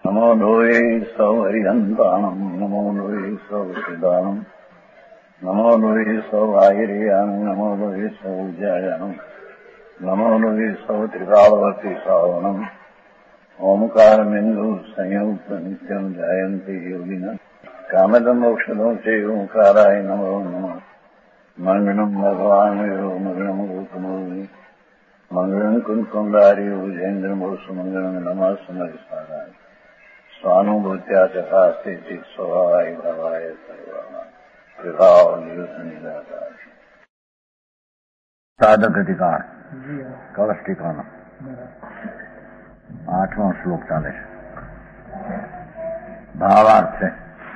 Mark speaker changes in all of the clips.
Speaker 1: नमो लोये सौहरिहन्ताणम् नमो लोये सौसिदानम् नमो लोये सौवाहिर्यानम् नमो लोये सौज्यायानम् नमो लोये सौत्रिकालवती सावनम् ओंकारमिन्दु संयुक्त नित्यम् जायन्ति योगिनः कामदम् औषधम् च ओंकाराय नमो नमः मङ्गलम् भगवान् मङ्गलम् गौतमोऽमि मङ्गलम् कुन्कुण्डारि भुजेन्द्रमोसु मङ्गलम् नमः समरिसाराय स्वानुभूत्या चकास्ते स्वभावाय भावाय सर्वाः साधक अधिकार कलश टिकाना 8वां श्लोक चाले भावार्थ है।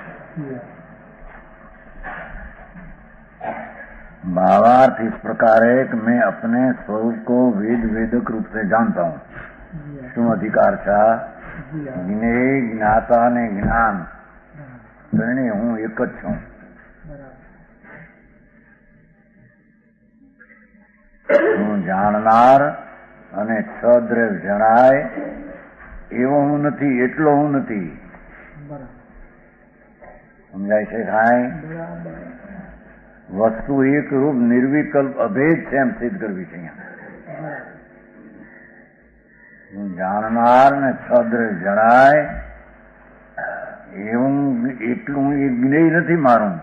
Speaker 1: भावार्थ इस प्रकार है कि मैं अपने स्वरूप को वेदक रूप से जानता हूँ। શું અધિકાર છે? જ્ઞેય જ્ઞાતા અને જ્ઞાન ત્રણે હું એક જ છું. હું જાણનાર અને છદ્રવ જણાય એવો હું નથી, એટલો હું નથી. સમજાય છે? કાંઈ વસ્તુ એક રૂપ નિર્વિકલ્પ અભેદ છે એમ સિદ્ધ કરવી છે. અહીંયા હું જાણનાર ને છદ્ર જણાય એવું એટલું એ જ્ઞેય નથી મારું.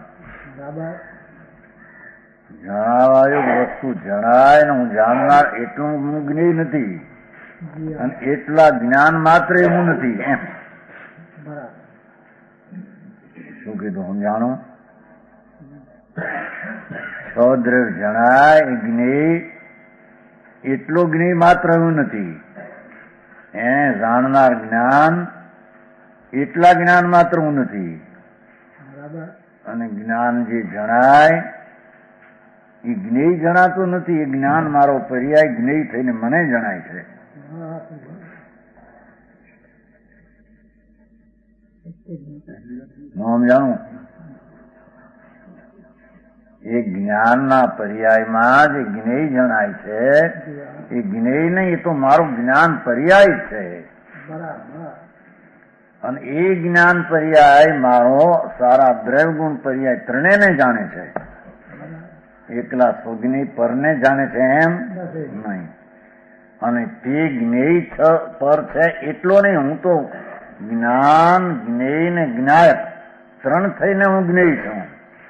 Speaker 1: જણાવાયું વસ્તુ જણાય ને હું જાણનાર એટલું હું જ્ઞેય નથી, અને એટલા જ્ઞાન માત્ર હું નથી એમ. શું કીધું? હું જાણું છદ્ર જણાય જ્ઞેય એટલો જ્ઞેય માત્ર હું નથી. એને જાણનાર જ્ઞાન એટલા જ્ઞાન માત્ર હું નથી. અને જ્ઞાન જે જણાય એ જ્ઞેય જણાતું નથી. એ જ્ઞાન મારો પર્યાય જ્ઞેય થઈને મને જણાય છે. હું જાણું એ જ્ઞાનના પર્યાયમાં જે જ્ઞેય જણાય છે એ જ્ઞેય નહીં, એ તો મારું જ્ઞાન પર્યાય છે. અને એ જ્ઞાન પર્યાય મારો સારા દ્રવ્યગુણ પર્યાય ત્રણેયને જાણે છે. એકલા સ્વજ્ઞેય પરને જાણે છે એમ નહીં. અને તે જ્ઞેય પર છે એટલો નહીં. હું તો જ્ઞાન જ્ઞેય ને જ્ઞાયક ત્રણ થઈને હું જ્ઞેય છું.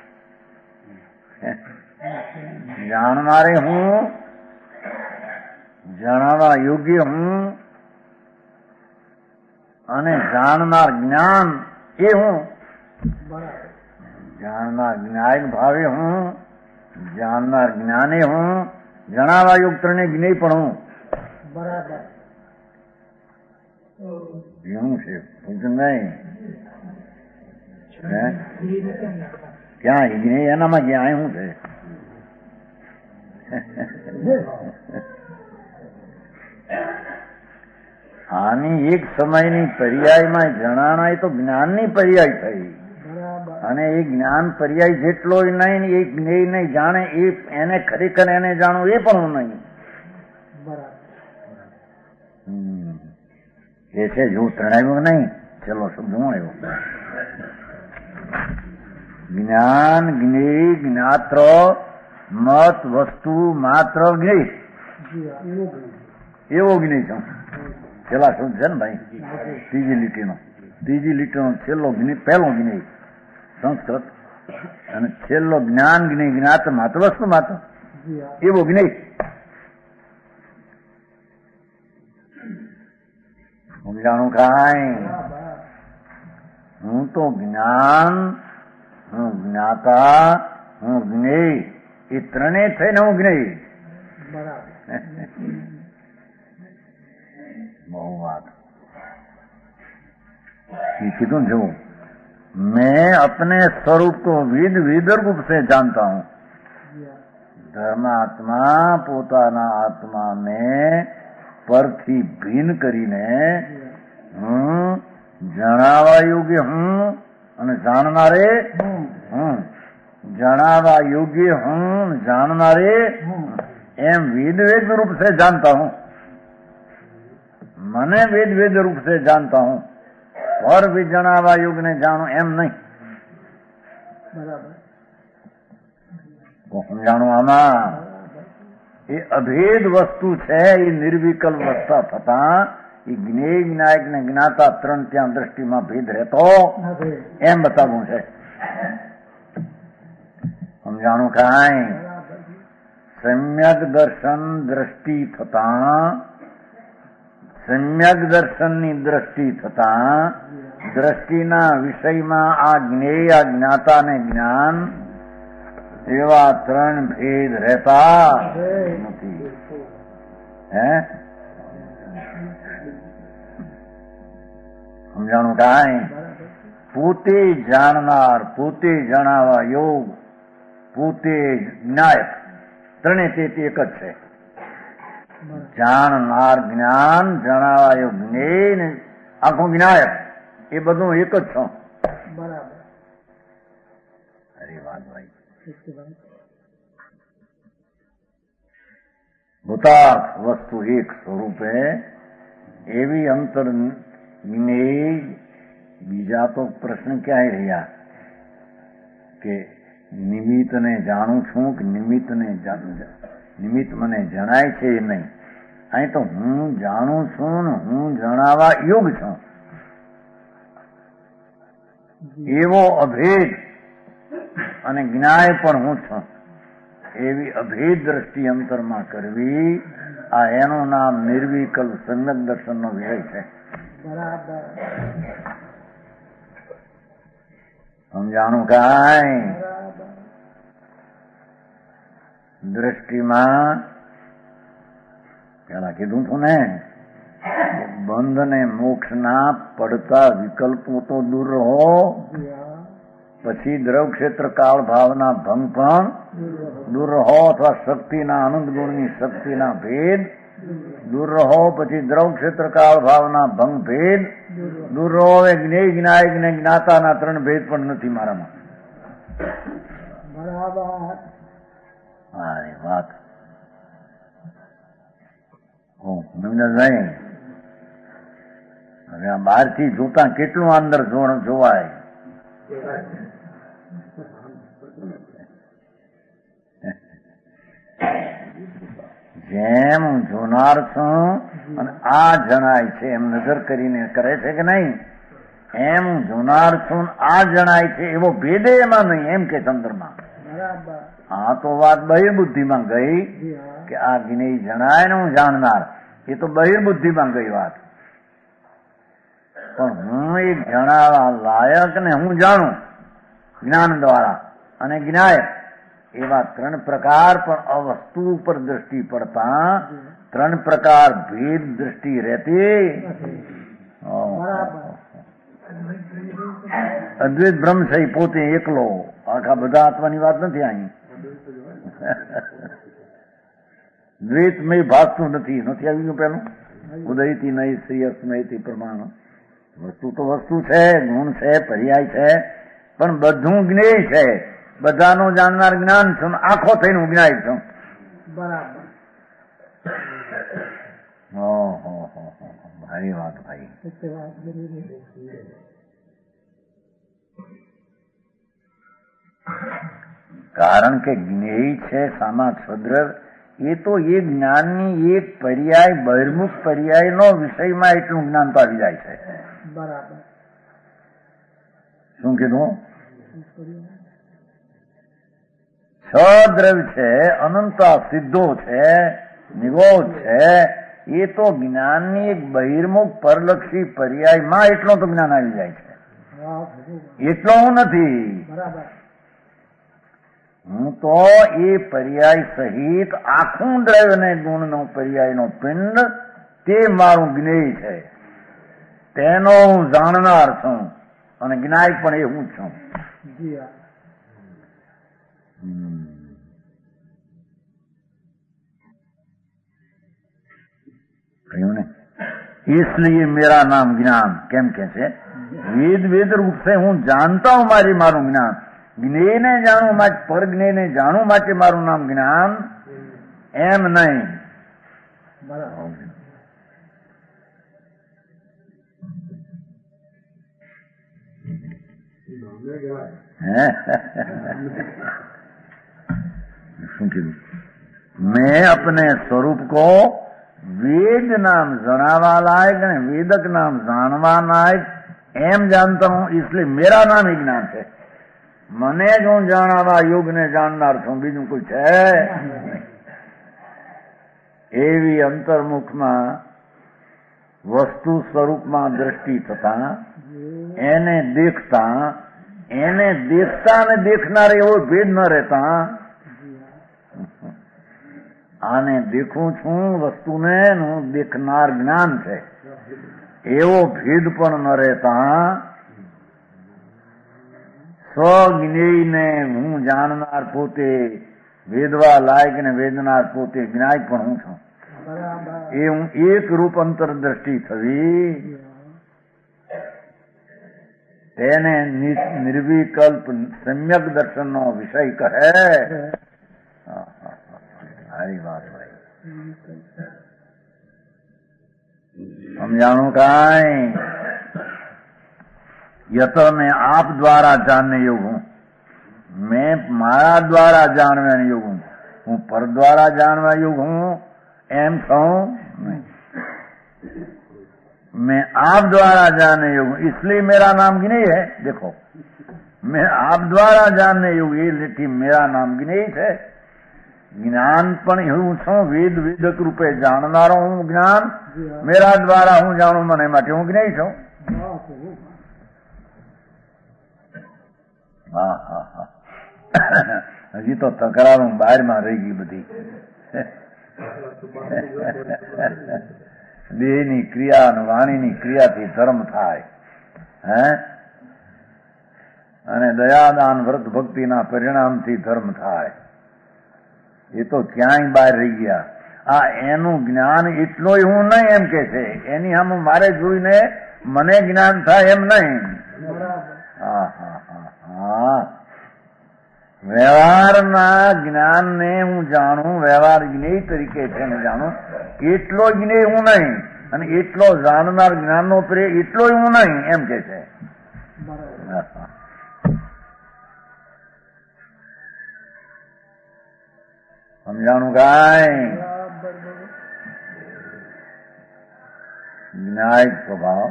Speaker 1: જાણનારે હું, જાણવા યોગ્ય હું, અને જાણનાર જ્ઞાન એ હું. જાણનાર જ્ઞાયક ભાવે હું, જાણનાર જ્ઞાને હું, જણાવા યોગ ત્રણે જ્ઞેય પણ હું. બરાબર એવું છે. પૂછું નહીં ક્યાં જ્ઞેય એનામાં જ્યાં શું છે? આની એક સમયની પર્યાયમાં જણાણાય તો જ્ઞાનની પર્યાય થઈ. અને એ જ્ઞાન પર્યાય જેટલો નહીં, એ જ્ઞેય નહીં જાણે એને ખરેખર એને જાણવું એ પણ હું નહીં. એ છે જો ત્રણાયું નહીં. ચલો સમજવું આવ્યો. જ્ઞાન જ્ઞેય જ્ઞાત્ર મત વસ્તુ માત્ર જ્ઞેય એવો જ્ઞેય છું. પેલા શું છે ને ભાઈ? ત્રીજી લીટીનો છેલ્લો જ્ઞેય, પહેલો જ્ઞેય સંસ્કૃત, અને છેલ્લો જ્ઞાન જ્ઞેય જ્ઞાત માત્ર વસ્તુ માત્ર એવો જ્ઞેય. સમજાણું કાંઈ? હું તો જ્ઞાન, હું જ્ઞાતા, હું જ્ઞેય એ ત્રણેય થઈને હું જ્ઞેય. બહુ વાત કીધું. જો मैं अपने स्वरूप को विद रूप से जानता हूं. ધર્માત્મા પોતાના આત્માને પરથી ભિન્ન કરીને હું જણાવા યોગ્ય હું, અને જાણનારે હું. જણાવા યોગ્ય હું, જાણનારે એમ वेद रूप से जानता हूं. મને वेद रूप से जानता हूं. પર જણાવવા યોગને જાણું એમ નહીં. સમજાણું આમાં એ અભેદ વસ્તુ છે. એ નિર્વિકલ્પ વસ્તા થતા એ જ્ઞેય જ્ઞાયક ને જ્ઞાતા ત્રણ ત્યાં દ્રષ્ટિમાં ભેદ રહેતો એમ બતાવવું છે. સમજાણું કાંઈ? સમ્યક દર્શન દ્રષ્ટિ થતા, સમ્યક દર્શનની દ્રષ્ટિ થતા દ્રષ્ટિના વિષયમાં આ જ્ઞેય જ્ઞાતા ને જ્ઞાન એવા ત્રણ ભેદ રહેતા નથી. હે સમજાણું કાંઈ? પોતે જાણનાર, પોતે જણાવવા યોગ, પોતે જ્ઞાયક ત્રણે તે એક જ છે. જાણનાર જ્ઞાન, જણાવવા યોગ જ્ઞેય ને આખું જ્ઞાયક એ બધું એક જ છો. અરે વાત ભાઈ, ભૂતાર્થ વસ્તુ એક સ્વરૂપે એવી અંતર જ્ઞેય. બીજા તો પ્રશ્ન ક્યાંય રહ્યા કે નિમિત્તને જાણું છું કે નિમિત્ત મને જણાય છે એ નહીં. અહીં તો હું જાણું છું ને હું જણાવવા યોગ છું એવો અભેદ અને જ્ઞાય પણ હું છું એવી અભેદ દ્રષ્ટિ અંતરમાં કરવી, આ એનું નામ નિર્વિકલ્પ સમ્યક દર્શનનો વિષય છે. સમજાણું કાંઈ? દ્રષ્ટિમાં પેલા કીધું છું ને, બંધ ને મોક્ષના પડતા વિકલ્પો તો દૂર રહો, પછી દ્રવ ક્ષેત્ર કાળ ભાવના ભંગ પણ દૂર રહો, અથવા શક્તિના આનંદ ગુણની શક્તિના ભેદ દૂર રહો, પછી દ્રવ ક્ષેત્ર કાળ ભાવના ભંગ ભેદ દૂર રહો. હવે જ્ઞેય જ્ઞાયક ને જ્ઞાતાના ત્રણ ભેદ પણ નથી મારામાં. હા, વાત નહીં. હવે આ બહારથી જોતા કેટલું અંદર જોવાય. જેમ હું જોનાર છું અને આ જણાય છે એમ નજર કરીને કરે છે કે નહીં, એમ હું જોનાર છું આ જણાય છે એવો ભેદે એમાં નહીં એમ કે ચંદ્રમાં. આ તો વાત બહિર્બુદ્ધિમાં ગઈ કે આ જ્ઞેય જણાય ને હું જાણનાર, એ તો બહિર્બુદ્ધિમાં ગઈ વાત. પણ હું એ જણાવવા લાયક ને હું જાણું જ્ઞાન દ્વારા અને જ્ઞાયક એવા ત્રણ પ્રકાર પણ અવસ્તુ ઉપર દ્રષ્ટિ પડતા ત્રણ પ્રકાર ભેદ દ્રષ્ટિ રહેતી. અદ્વૈત બ્રહ્મ છે પોતે એકલો, આખા બધા આત્માની વાત નથી. અહીં દ્વૈતમય ભાગતું નથી આવી ગયું. પેલું ઉદયથી નહીં શ્રી અસ્મયથી પ્રમાણ. વસ્તુ તો વસ્તુ છે, ગુણ છે, પર્યાય છે, પણ બધું જ્ઞેય છે. બધાનું જાણનાર જ્ઞાન છું, આખો થઈને હું જ્ઞાય છું.
Speaker 2: બરાબર.
Speaker 1: ભારી વાત ભાઈ. કારણ કે જ્ઞેય છે સામા ક્ષુદ્ર, એ તો એ જ્ઞાનની એક પર્યાય બહિર્મુખ પર્યાયનો વિષયમાં એટલું જ્ઞાન તો આવી જાય છે.
Speaker 2: બરાબર.
Speaker 1: શું કીધું? છ દ્રવ્ય છે, અનંતા સિદ્ધો છે, નિગોધ છે, એ તો જ્ઞાનની એક બહિર્મુખ પરલક્ષી પર્યાયમાં એટલો તો જ્ઞાન આવી જાય છે. એટલો હું નથી.
Speaker 2: બરાબર.
Speaker 1: હું તો એ પર્યાય સહિત આખું દ્રવ્ય ને ગુણનો પર્યાયનો પિંડ તે મારું જ્ઞેય છે, તેનો હું જાણનાર છું અને જ્ઞાય પણ એ હું છું. કહ્યું ને, इसलिए मेरा नाम ज्ञान કેમ કે છે? વેદ વેદ રૂપ से હું જાણતા હું મારું જ્ઞાન. જ્ઞેય ને જાણું માટે, પર જ્ઞેય ને જાણું માટે મારું નામ જ્ઞાન એમ નહીં. શું કીધું? मैं अपने स्वरूप को वेद नाम जनावा लायक ने वेदक नाम जानवा लायक एम जानता हूं, इसलिए मेरा नाम ही ज्ञान है। મને જ હું જાણાવા યોગને જાણનાર છું, બીજું કોઈ છે? એવી અંતર્મુખમાં વસ્તુ સ્વરૂપમાં દ્રષ્ટિ થતા એને દેખતા ને દેખનાર એવો ભેદ ન રહેતા, આને દેખું છું વસ્તુને હું દેખનાર જ્ઞાન છે એવો ભેદ પણ ન રહેતા, સ્વજ્ઞેયને હું જાણનાર પોતે વેદવા લાયક ને વેદનાર પોતે જ્ઞાય પણ હું છું, એ હું એક રૂપ અંતરદ્રષ્ટિ થવી, તેને નિર્વિકલ્પ સમ્યક દર્શનનો વિષય કહે. સારી વાત ભાઈ, સમજાણું કાંઈ? યત મેં આપ દ્વારા જાણને યોગ હું, મેં મારા દ્વારા જાણવા યોગ હું, હું પર દ્વારા જાણવા યોગ હું એમ છું नहीं. मैं आप द्वारा जानने योग हूं, इसलिए मेरा नाम ज्ञेय है. देखो, मैं आप द्वारा जानने योग, ये लेठी मेरा नाम ज्ञेय है. ज्ञान पण હું છું, વેદ વેદક રૂપે જાણનારો હું જ્ઞાન, મેરા દ્વારા હું જાણું મને માટે હું જ્ઞેય છું. હા હા હા, હજી તો તકરારું બહારમાં રહી ગઈ બધી. દેહની ક્રિયા અને વાણીની ક્રિયાથી ધર્મ થાય, હે, અને દયાદાન વ્રત ભક્તિના પરિણામથી ધર્મ થાય. એ તો ક્યાંય બહાર રહી ગયા. આ એનું જ્ઞાન એટલું હું નહીં એમ કે છે, એની સામે મારે જોઈને મને જ્ઞાન થાય એમ નહીં. હા હા હા હા, વ્યવહારના જ્ઞાનને હું જાણું, વ્યવહાર જ્ઞેય તરીકે છે જાણું, એટલો જ્ઞેય હું નહીં, અને એટલો જાણનાર જ્ઞાનનો પ્રેય એટલો હું નહીં એમ કે છે. સમજાણું કાંઈ? જ્ઞાયક સ્વભાવ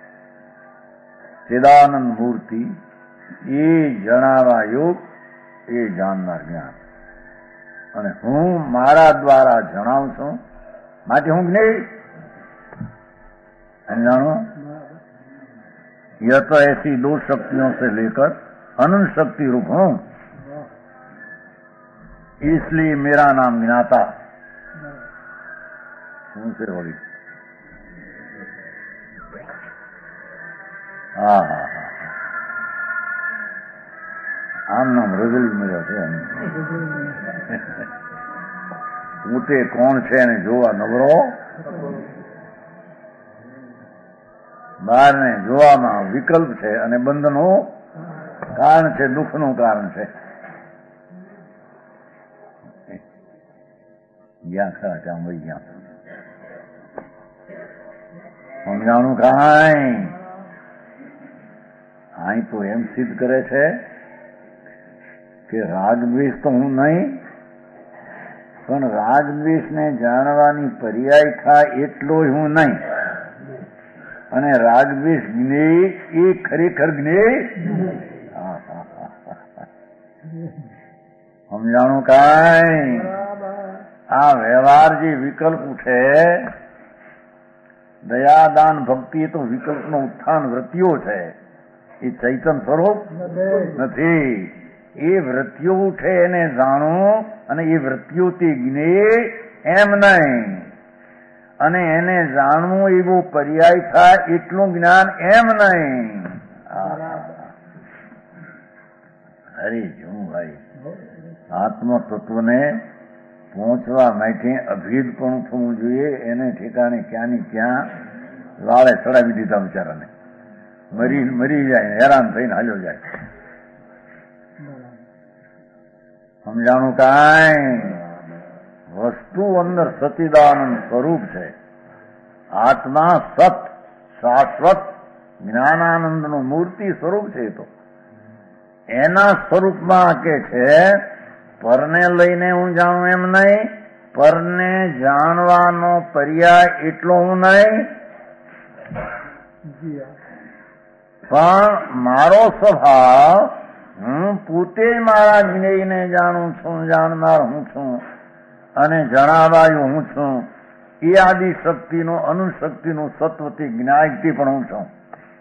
Speaker 1: ચિદાનંદ મૂર્તિ એ જણાવા યોગ, એ જાણનાર જ્ઞાન, અને હું મારા દ્વારા જણાવું છું માટે હું જ્ઞેય. समझानो? यह तो ऐसी दो शक्तियों से लेकर अनंत शक्ति रूप हूं, इसलिए मेरा नाम ज्ञाता. उनसे बड़ी હા હા હા, આમ નામ રજળી મળ્યા છે. પોતે કોણ છે એને જોવા નવરો, બહારને જોવામાં વિકલ્પ છે, અને બંધનું કારણ છે, દુઃખનું કારણ છે. ગયા ખરા ત્યાં વહી ગયા. સમજાણું કાંઈ? અહીં તો એમ સિદ્ધ કરે છે કે રાગદ્વેષ તો હું નહીં, પણ રાગદ્વેષને જાણવાની પર્યાય થાય એટલો જ હું નહીં, અને રાગદ્વેષ જ્ઞેય એ ખરેખર જ્ઞેય. સમજાણું કાંઈ? આ વ્યવહાર જે વિકલ્પ ઉઠે, દયાદાન ભક્તિ તો વિકલ્પનો ઉત્થાન વૃત્તિઓ છે, એ ચૈતન સ્વરૂપ નથી. એ વૃત્તિઓ ઉઠે એને જાણવું, અને એ વૃત્તિઓથી જ્ઞેય એમ નહીં, અને એને જાણવું એવો પર્યાય થાય એટલું જ્ઞાન એમ નહીં. હરી જું ભાઈ, આત્મ તત્વને પહોંચવા માટે અભેદ પણ થવું જોઈએ. એને ઠેકાણે ક્યાંની ક્યાં લાળે ચડાવી દીધા બિચારાને, મરી જાય, હેરાન થઈને હાલ્યો જાય. સમજાણું કાંઈ? વસ્તુ અંદર સચિદાનંદ સ્વરૂપ છે. આત્મા સત શાશ્વત જ્ઞાનાનંદનું મૂર્તિ સ્વરૂપ છે. તો એના સ્વરૂપમાં કે છે પરને લઈને હું જાણું એમ નહીં, પરને જાણવાનો પર્યાય એટલો હું નહીં, પણ મારો સ્વભાવ હું પોતે મારા જ્ઞેયને જાણું છું, જાણનાર હું છું અને જણાવાયું હું છું. એ આદિ શક્તિનો અનુશક્તિનું સત્વથી જ્ઞાયથી પણ હું છું.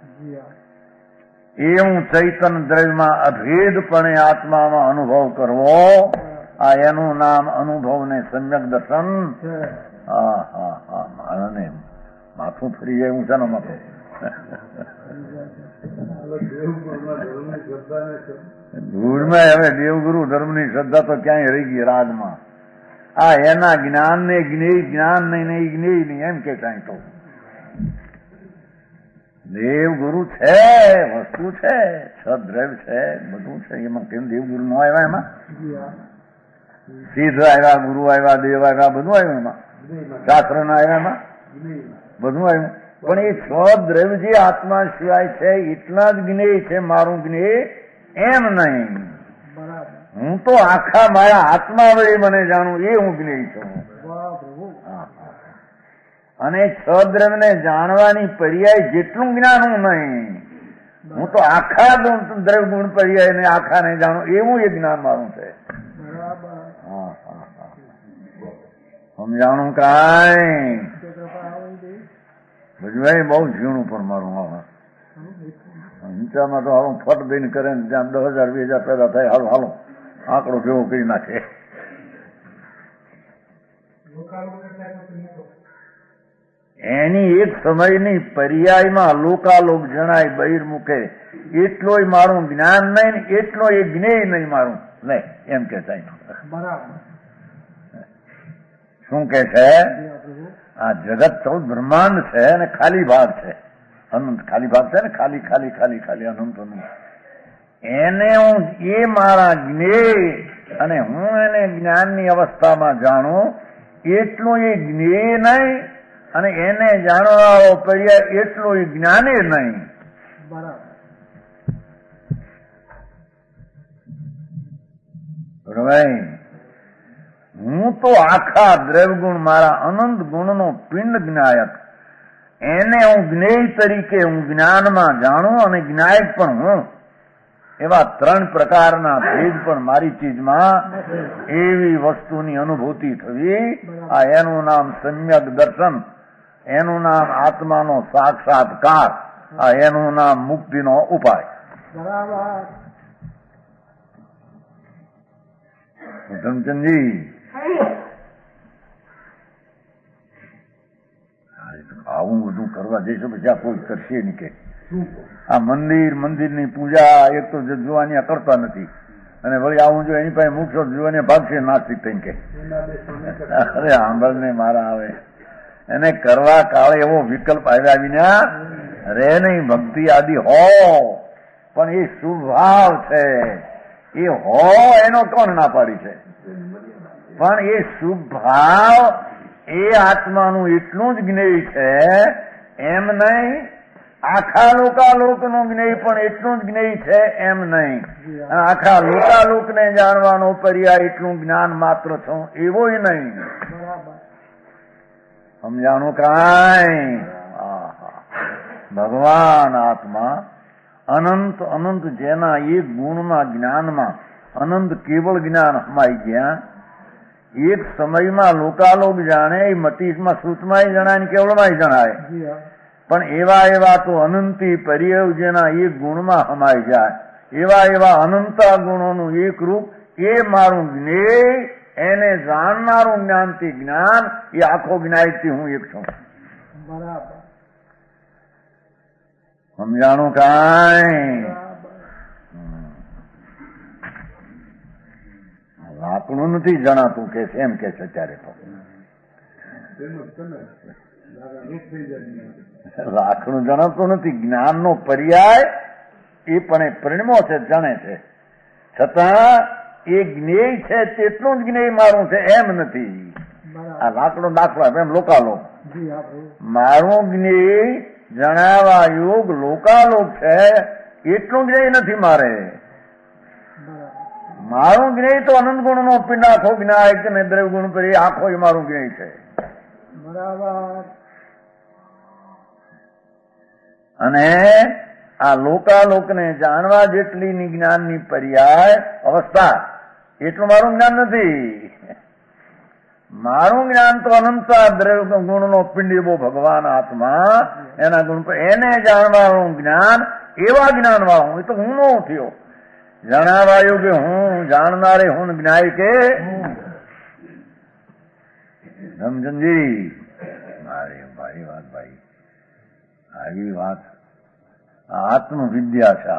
Speaker 1: એ હું ચૈતન દ્રવ્યમાં અભેદપણે આત્મામાં અનુભવ કરવો, આ એનું નામ અનુભવ ને સમ્યક દર્શન. મારાને માથું ફરી જાય હું છે ને માથું. ધૂળમાં હવે દેવગુરુ ધર્મની શ્રદ્ધા તો ક્યાંય રહી ગઈ રાજમાં. આ એના જ્ઞાન ને જ્ઞેય, જ્ઞાન નહીં ને જ્ઞેય નહીં એમ કે કાંઈ તો દેવગુરુ છે, વસ્તુ છે, સદ્રવ્ય છે, બધું છે. એમાં કેમ દેવગુરુ ન આવ્યા? એમાં સિદ્ધ આવ્યા, ગુરુ આવ્યા, દેવ આવ્યા, બધું આવ્યું એમાં. શાસ્ત્ર ના આવ્યા એમાં બધું આવ્યું. પણ એ સ્વદ્રવ્ય જે આત્મા સિવાય છે એટલા જ જ્ઞેય છે. મારું જ્ઞેય એમ નહીં. હું તો આખા મારા આત્મા વડે મને જાણું એ હું જ્ઞેય છું. અને છદ્રવ્યને જાણવાની પર્યાય જેટલું જ્ઞાન હું નહીં, હું તો આખા દ્રવ્ય ગુણ પર્યાય ને આખા ને જાણું એવું એ જ્ઞાન મારું છે. સમજાણું કાંઈ ભજવાય બહુ ઝીણું પણ મારું. હિંસામાં તો હાલો ફટ દઈને કરે ને જ્યાં 10,000 20,000 પેદા થાય હાલો હાલો આંકડો ભેગો કરી નાખે. એની એક સમયની પર્યાયમાં લોકાલોક જણાય બહિર્મુખે એટલોય મારું જ્ઞાન નહીં ને એટલો એ જ્ઞેય નહીં મારું. લે એમ કે સાહેબ શું કે છે? આ જગત 14 બ્રહ્માંડ છે અને ખાલી ભાગ છે, અનંત ખાલી ભાગ છે ને, ખાલી ખાલી ખાલી ખાલી અનંત અનંત. એને હું એ મારા જ્ઞેય અને હું એને જ્ઞાનની અવસ્થામાં જાણું એટલું એ જ્ઞેય નહીં અને એને જાણવાળો પર્યાય એટલું એ જ્ઞાને નહીં. બરાબર. હું તો આખા દ્રવ્યગુણ મારા અનંત ગુણનો પિંડ જ્ઞાયક, એને હું જ્ઞેય તરીકે હું જ્ઞાનમાં જાણું અને જ્ઞાયક પણ હું. એવા 3 પ્રકારના ભેદ પણ મારી ચીજમાં એવી વસ્તુની અનુભૂતિ થવી, આ એનું નામ સમ્યક દર્શન, એનું નામ આત્માનો સાક્ષાત્કાર, આ એનું નામ મુક્તિનો ઉપાય. ધમચંદજી આવું બધું કરવા જઈશું પછી આ કોઈ કરશે નહીં. કે આ મંદિરની પૂજા એક તો જોવાની કરતા નથી અને વળી આવું જો એની પાસે મૂકશો જોવાની ભાગશે નાસ્તિક થઈને કે અરે સાંભળ ને મારા આવે એને કરવા કાળે એવો વિકલ્પ આવ્યા વિના રે નહીં. ભક્તિ આદિ હો પણ એ શુભાવ છે એ હો એનો કોણ ના પાડી છે? પણ એ શુભાવ એ આત્માનું એટલું જ જ્ઞેય છે એમ નહીં, આખા લોકાલોકનું જ્ઞેય પણ એટલું જ જ્ઞેય છે એમ નહીં. આખા લોકાલોકને જાણવાનો પર્યાય એટલું જ્ઞાન માત્ર છું એવોય નહીં. સમજાણું કાંઈ? ભગવાન આત્મા અનંત અનંત જેના એક ગુણમાં જ્ઞાનમાં અનંત કેવળ જ્ઞાન હમાઈ ગયા, એક સમયમાં લોકાલોક જાણે એ મતીમાં શ્રુતમાં જણાય ને કેવળમાં જણાય. પણ એવા એવા તો અનંતી પર્યાય જેના એક ગુણમાં હમાઈ જાય, એવા એવા અનંતા ગુણોનું એક રૂપ એ મારું જ્ઞેય, એને જાણનારું જ્ઞાનથી જ્ઞાન, એ આખો જ્ઞાયથી હું એક છું. બરાબર. સમજાણું કાંઈ? આપણું નથી જણાતું કે એમ કે છે ત્યારે તો રાખણું જણાતું નથી. જ્ઞાનનો પર્યાય એ પણ પરિણમો છે, જાણે છે, છતાં એ જ્ઞેય છે તેટલું જ જ્ઞેય મારું છે એમ નથી. આ લાકડો દાખલો એમ લોકાલોક મારું જ્ઞેય જણાવા યોગ લોકાલોક છે એટલું જ્ઞેય નથી મારે. મારું જ્ઞેય તો અનંત ગુણ નો પિંડ આખો જ્ઞાયક ને દ્રવ્ય ગુણ પર આખો એ મારું જ્ઞેય છે.
Speaker 2: બરાબર.
Speaker 1: અને આ લોકાલોકને જાણવા જેટલી જ્ઞાનની પર્યાય અવસ્થા એટલું મારું જ્ઞાન નથી. મારું જ્ઞાન તો અનંતા દ્રવ્ય ગુણનો પિંડ એવો ભગવાન આત્મા એના ગુણ પર એને જાણવાનું જ્ઞાન એવા જ્ઞાન વાળું એ તો હું નો થયો. જણાવાયું કે હું જાણનારે હું જ્ઞાય કે સમજણજી મારી ભારી વાત ભાઈ આવી વાત આત્મવિદ્યા છે.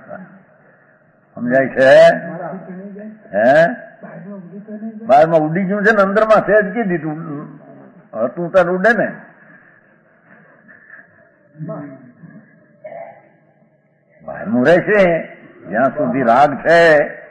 Speaker 1: સમજાય છે? હે બહારમાં ઉડી ગયું છે ને અંદરમાં સહેજ કી દીધું હતું તાર ઉડે ને. બહારનું રહેશે જ્યાં સુધી રાગ છે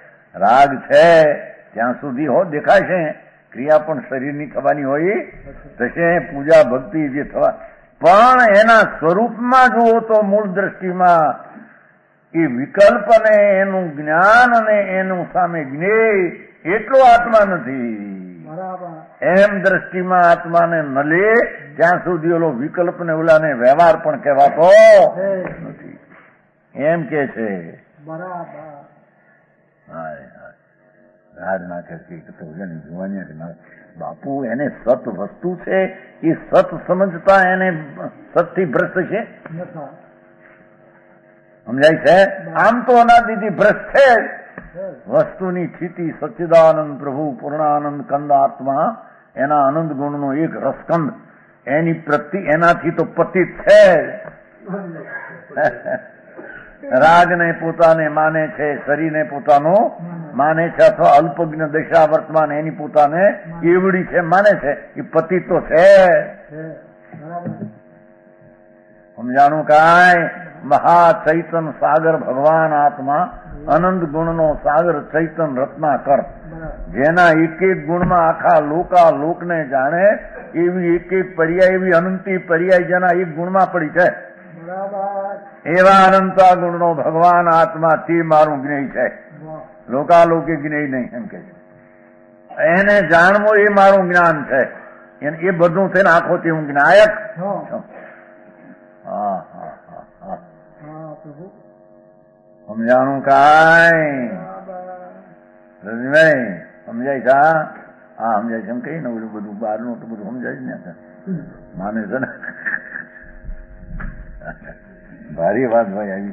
Speaker 1: ત્યાં સુધી હો દેખાશે. ક્રિયા પણ શરીરની થવાની હોય થશે, પૂજા ભક્તિ જે થવા, પણ એના સ્વરૂપમાં જુઓ તો મૂળ દ્રષ્ટિમાં એ વિકલ્પ અને એનું જ્ઞાન અને એનું સામે જ્ઞેય એટલો આત્મા નથી. એમ દ્રષ્ટિમાં આત્માને ન લે ત્યાં સુધી ઓલો વિકલ્પ ને ઓલાને વ્યવહાર પણ કહેવાતો નથી એમ કે છે. રાજ નાખે જોવાની બાપુ એને સત વસ્તુ છે એ સત સમજતા એને સતથી ભ્રષ્ટ છે. સમજાય છે? આમ તો અનાદિથી ભ્રષ્ટ છે. વસ્તુની સ્થિતિ સચ્ચિદાનંદ પ્રભુ પૂર્ણાનંદ કંદ આત્મા એના આનંદ ગુણનો એક રસકંદ એની પ્રતિ એનાથી તો પતિત છે. રાગને પોતાને માને છે, શરીરને પોતાનો માને છે, અથવા અલ્પજ્ઞ દશા વર્તમાન એની પોતાને એવડી છે માને છે, એ પતિત તો છે. સમજાણું કાંઈ? મહાચૈતન સાગર ભગવાન આત્મા અનંત ગુણનો સાગર ચૈતન રત્નાકર જેના એક એક ગુણમાં આખા લોકને જાણે એવી એક એક પર્યાય એવી અનંતી પર્યાય જેના એક ગુણમાં પડી છે એવા અનંતા ગુણનો ભગવાન આત્મા તે મારું જ્ઞેય છે. લોકાલોકે જ્ઞેય નહીં એમ કે છે. એને જાણવું એ મારું જ્ઞાન છે. એ બધું થઈને આખો તે હું જ્ઞાયક. હા હા સમજાણું કાંઈ? રજનીભાઈ સમજાય છે? હા સમજાય છે એમ કઈ ને ઓલું બધું બહારનું તો બધું સમજાય ને માને છે ને. ભારી વાત ભાઈ આવી.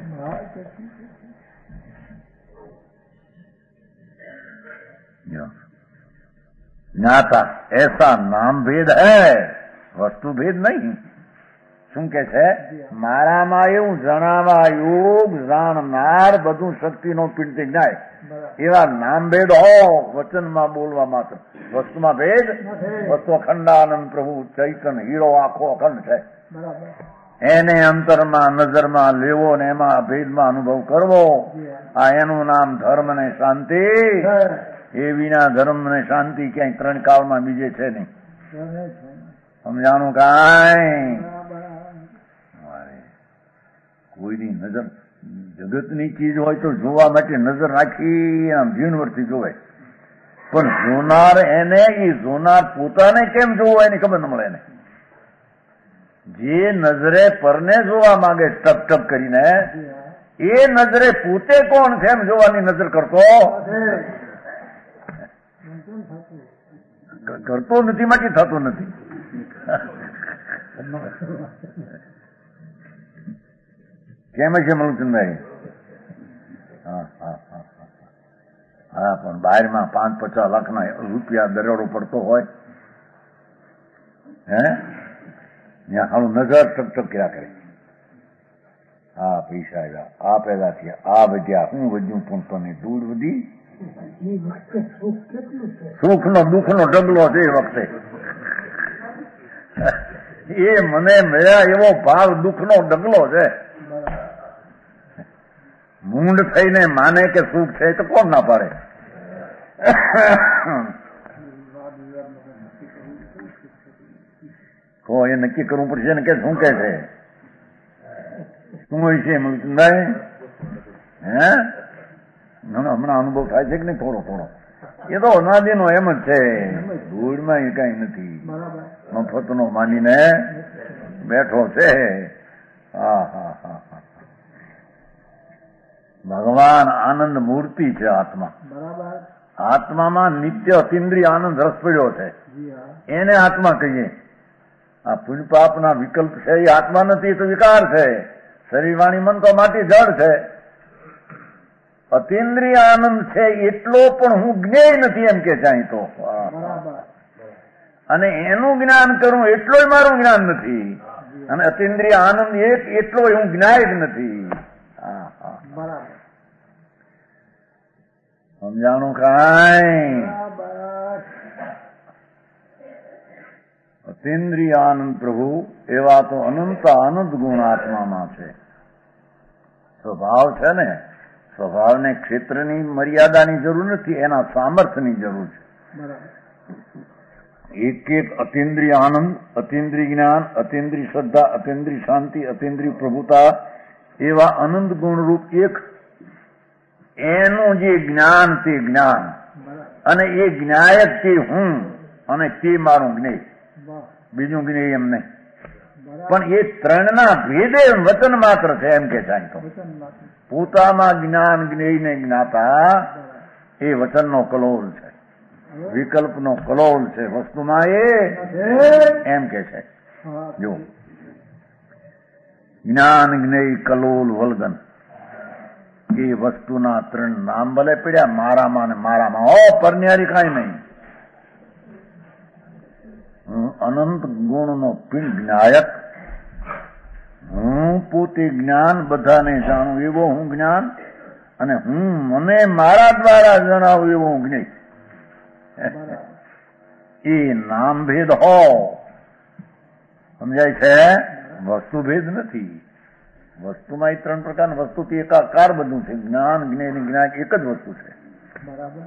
Speaker 1: જ્ઞાતા એસા નામ ભેદ હૈ, વસ્તુ ભેદ નહીં. શું કે છે? મારામાં એવું જણાવા યોગ જાણનાર બધું શક્તિનો પિંડ જ્ઞાય એવા નામ ભેદ હો વચનમાં બોલવા માત્ર. વસ્તુમાં ભેદ, વસ્તુ અખંડાનંદ પ્રભુ ચૈતન હીરો આખો અખંડ છે. એને અંતરમાં નજરમાં લેવો ને એમાં ભેદમાં અનુભવ કરવો. આ એનું નામ ધર્મ ને શાંતિ. એ વિના ધર્મ ને શાંતિ ક્યાંય ત્રણ કાળમાં બીજે છે નહીં. સમજાણું કાંઈ? કોઈની નજર જગતની ચીજ હોય તો જોવા માટે નજર રાખી આમ ઝીણવટથી જોવાય, પણ જોનાર એને એ જોનાર પોતાને કેમ જોવો એની ખબર ન મળે એને. જે નજરે પરને જોવા માંગે ટપ ટપ કરીને એ નજરે પોતે કોણ છે એમ જોવાની નજર કરતો નથી માટે થતું નથી. કેમ છે મલુચંદભાઈ? હા પણ બહારમાં 5-50 લાખના રૂપિયા દરોડો પડતો હોય હે ત્યાં હાલું નજર ટક કર્યા કરે. આ પૈસા આવ્યા, આ પેદા થયા, આ વધ્યા, હું વધ્યું પણ તને દૂર વધી. સુખનો દુઃખનો ઢગલો છે એ વખતે. એ મને મળ્યા એવો ભાવ દુઃખનો ઢગલો છે. મૂંડ થઈને માને કે સુખ છે તો કોણ ના પાડે? એ નક્કી કરવું પડશે ને કે શું કે છે, શું હોય છે મલકભાઈ? હે હમણાં અનુભવ થાય છે કે નહીં? થોડો થોડો. એ તો અનાદિનો એમ જ છે, ધૂળમાં એ કઈ નથી, મફતનો માનીને બેઠો છે. હા હા હા હા. ભગવાન આનંદ મૂર્તિ છે આત્મા. આત્મામાં નિત્ય અતિન્દ્રિય આનંદ રસ પડ્યો છે, એને આત્મા કહીએ. આ પુણ્ય પાપના વિકલ્પ છે એ આત્મા નથી, તો વિકાર છે. શરીર વાણી મન તો માટી જળ છે. અતિન્દ્રિય આનંદ છે એટલો પણ હું જ્ઞેય નથી એમ કે ચાહી તો, અને એનું જ્ઞાન કરું એટલો મારું જ્ઞાન નથી, અને અતિન્દ્રિય આનંદ એક એટલો હું જ્ઞાય જ નથી. હા હા બરાબર. સમજાણું કાંઈ? અતિન્દ્રિય આનંદ પ્રભુ એવા તો અનંત આનંદ ગુણ આત્મામાં છે. સ્વભાવ છે ને, સ્વભાવને ક્ષેત્રની મર્યાદાની જરૂર નથી, એના સામર્થ્યની જરૂર છે. એક એક અતિન્દ્રિય આનંદ, અતિન્દ્રિય જ્ઞાન, અતિન્દ્રિય શ્રદ્ધા, અતિન્દ્રિય શાંતિ, અતિન્દ્રિય પ્રભુતા એવા અનંત ગુણરૂપ એક એનું જે જ્ઞાન તે જ્ઞાન, અને એ જ્ઞાયક તે હું, અને તે મારું જ્ઞેય, બીજું જ્ઞેય એમ નહીં. પણ એ ત્રણના ભેદે વચન માત્ર છે એમ કે જાય તો. પોતામાં જ્ઞાન જ્ઞેય ને જ્ઞાતા એ વચનનો કલોલ છે, વિકલ્પનો કલોલ છે. વસ્તુમાં એ એમ કે છે. જો જ્ઞાન જ્ઞેય કલોલ વલગન એ વસ્તુના ત્રણ નામ ભલે પડ્યા, મારામાં ને મારામાં. પરન્યારી કાંઈ નહીં. હું અનંત ગુણનો પિંડ જ્ઞાયક, હું પોતે જ્ઞાન બધાને જાણું એવો હું જ્ઞાન, અને હું મને મારા દ્વારા જણાવું એવો હું જ્ઞેય. એ નામ ભેદ હો, સમજાય છે? વસ્તુ ભેદ નથી. વસ્તુમાં એ ત્રણ પ્રકારની વસ્તુથી એકાકાર બધું છે. જ્ઞાન જ્ઞેય જ્ઞાન એક જ વસ્તુ છે. બરાબર.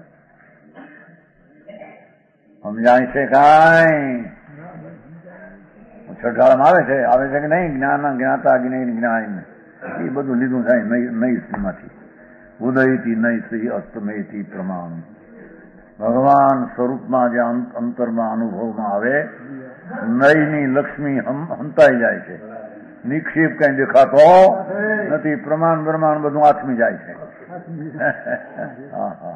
Speaker 1: સમજાય છે કાંઈ? છઠ્ઠાળામાં આવે છે કે નહીં? જ્ઞાન જ્ઞાતા જ્ઞેય જ્ઞાન એ બધું લીધું થાય નૈશ્રીમાંથી. ઉદયથી નૈશ્રી અસ્તમેથી પ્રમાણ. ભગવાન સ્વરૂપમાં જે અંતરમાં અનુભવમાં આવે, નયની લક્ષ્મી હંતાઈ જાય છે. નિક્ષેપ કઈ દેખાતો નથી. પ્રમાણ પ્રમાણ બધું આથમી જાય છે. હા હા.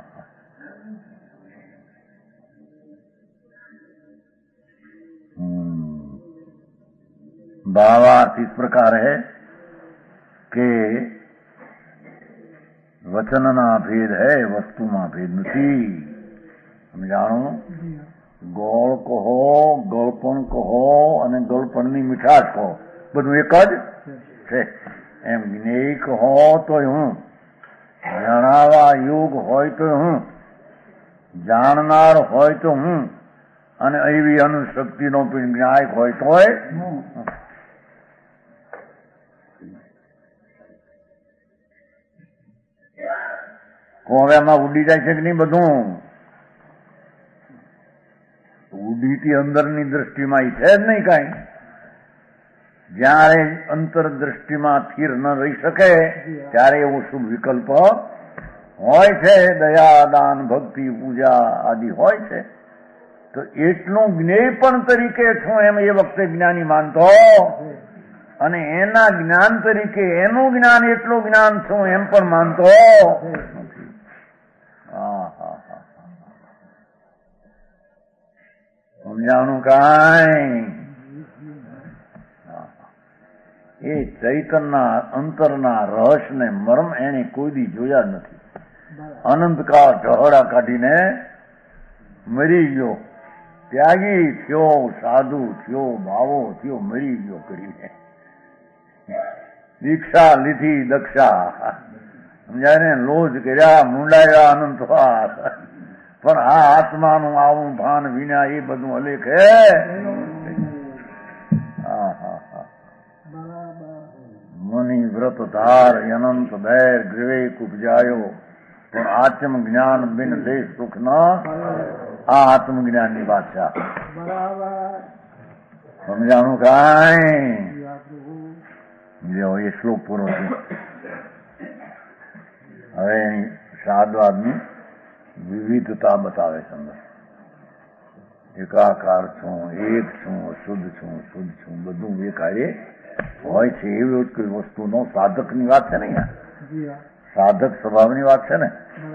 Speaker 1: भावार्थ इस प्रकार है कि वचनना भेद है, वस्तुમાં ભેદ નથી. સમજાણો? ગોળ કહો, ગળપણ કહો, અને ગળપણની મીઠાશ કહો, બધું એક જ છે. એમ જ્ઞેય કહો તોય હું, જણાવવા યોગ હોય તો હું, જાણનાર હોય તો હું, અને એવી અનુશક્તિનો પણ જ્ઞાયક હોય તોય હવે આમાં ઉડી જાય છે કે નહીં? બધું ઉડીથી અંદરની દ્રષ્ટિમાં છે જ નહીં કાંઈ. જયારે અંતર દ્રષ્ટિમાં સ્થિર ન રહી શકે ત્યારે એવો શુભ વિકલ્પ હોય છે. દયા, દાન, ભક્તિ, પૂજા આદિ હોય છે. તો એટલું જ્ઞેય પણ તરીકે છું એમ એ વખતે જ્ઞાની માનતો, અને એના જ્ઞાન તરીકે એનું જ્ઞાન એટલું જ્ઞાન છું એમ પણ માનતો નથી. સમજાણું કાંઈ? એ ચૈતનના અંતરના રહસ્યને મર્મ એને કોઈ દી જોયા જ નથી. અનંતકાળ ઢહડા કાઢીને મરી ગયો, ત્યાગી થયો, સાધુ થયો, ભાવો થયો, મરી ગયો કરીને. દીક્ષા લીધી દક્ષા, સમજાય ને? લોજ કર્યા, મુંડાયા અનંતવાર, પણ આ આત્માનું આવું ભાન વિના એ બધું અલેખ હે. મુનિ વ્રત ધાર અનંત ધૈર વિવેક ઉપજાયો, પણ આત્મ જ્ઞાન બિન લે સુખ ન. આ આત્મજ્ઞાન ની વાત છે. સમજાણું કાંઈ? જો એ શ્લોક પૂરો થયો. હવે સાદવાદની વિવિધતા બતાવે છે અંદર. એકાકાર છું, એક છું, શુદ્ધ છું, શુદ્ધ છું, બધું એક હારે હોય છે. એવી કોઈ વસ્તુનો સાધકની વાત છે ને અહીંયા, સાધક સ્વભાવની વાત છે ને.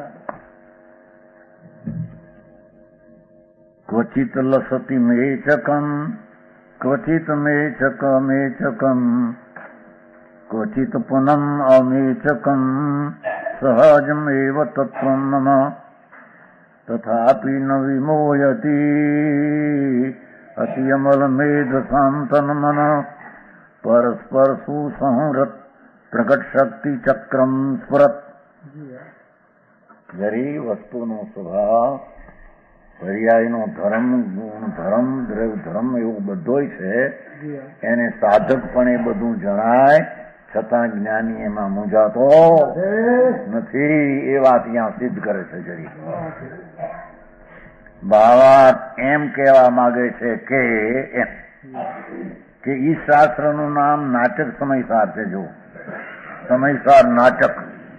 Speaker 1: ક્વચિત લસતી મેચકમ ક્વચિત મેચકમ ક્વચિત પુનમ અમેચકમ સહજમેવ તત્વમ મમ તથાપિ ન વિમોયતી અતિયમલ મેધ શાંતન મન પરસ્પર સુસંહૃત પ્રગટ શક્તિ ચક્રમ સ્ફુરત. દરેક વસ્તુનો સ્વભાવ, પર્યાયનો ધર્મ, ગુણ ધર્મ, દ્રવ્ય ધર્મ એવું બધોય છે. એને સાધક પણ એ બધું જણાય, છતાં જ્ઞાની એમાં મૂંઝાતો નથી. એ વાત અહીંયા સિદ્ધ કરે છે. જરી બાવા એમ કહેવા માંગે છે કે ઈ શાસ્ત્રનું નામ નાટક સમયસાર છે. જો समयसार नाटक,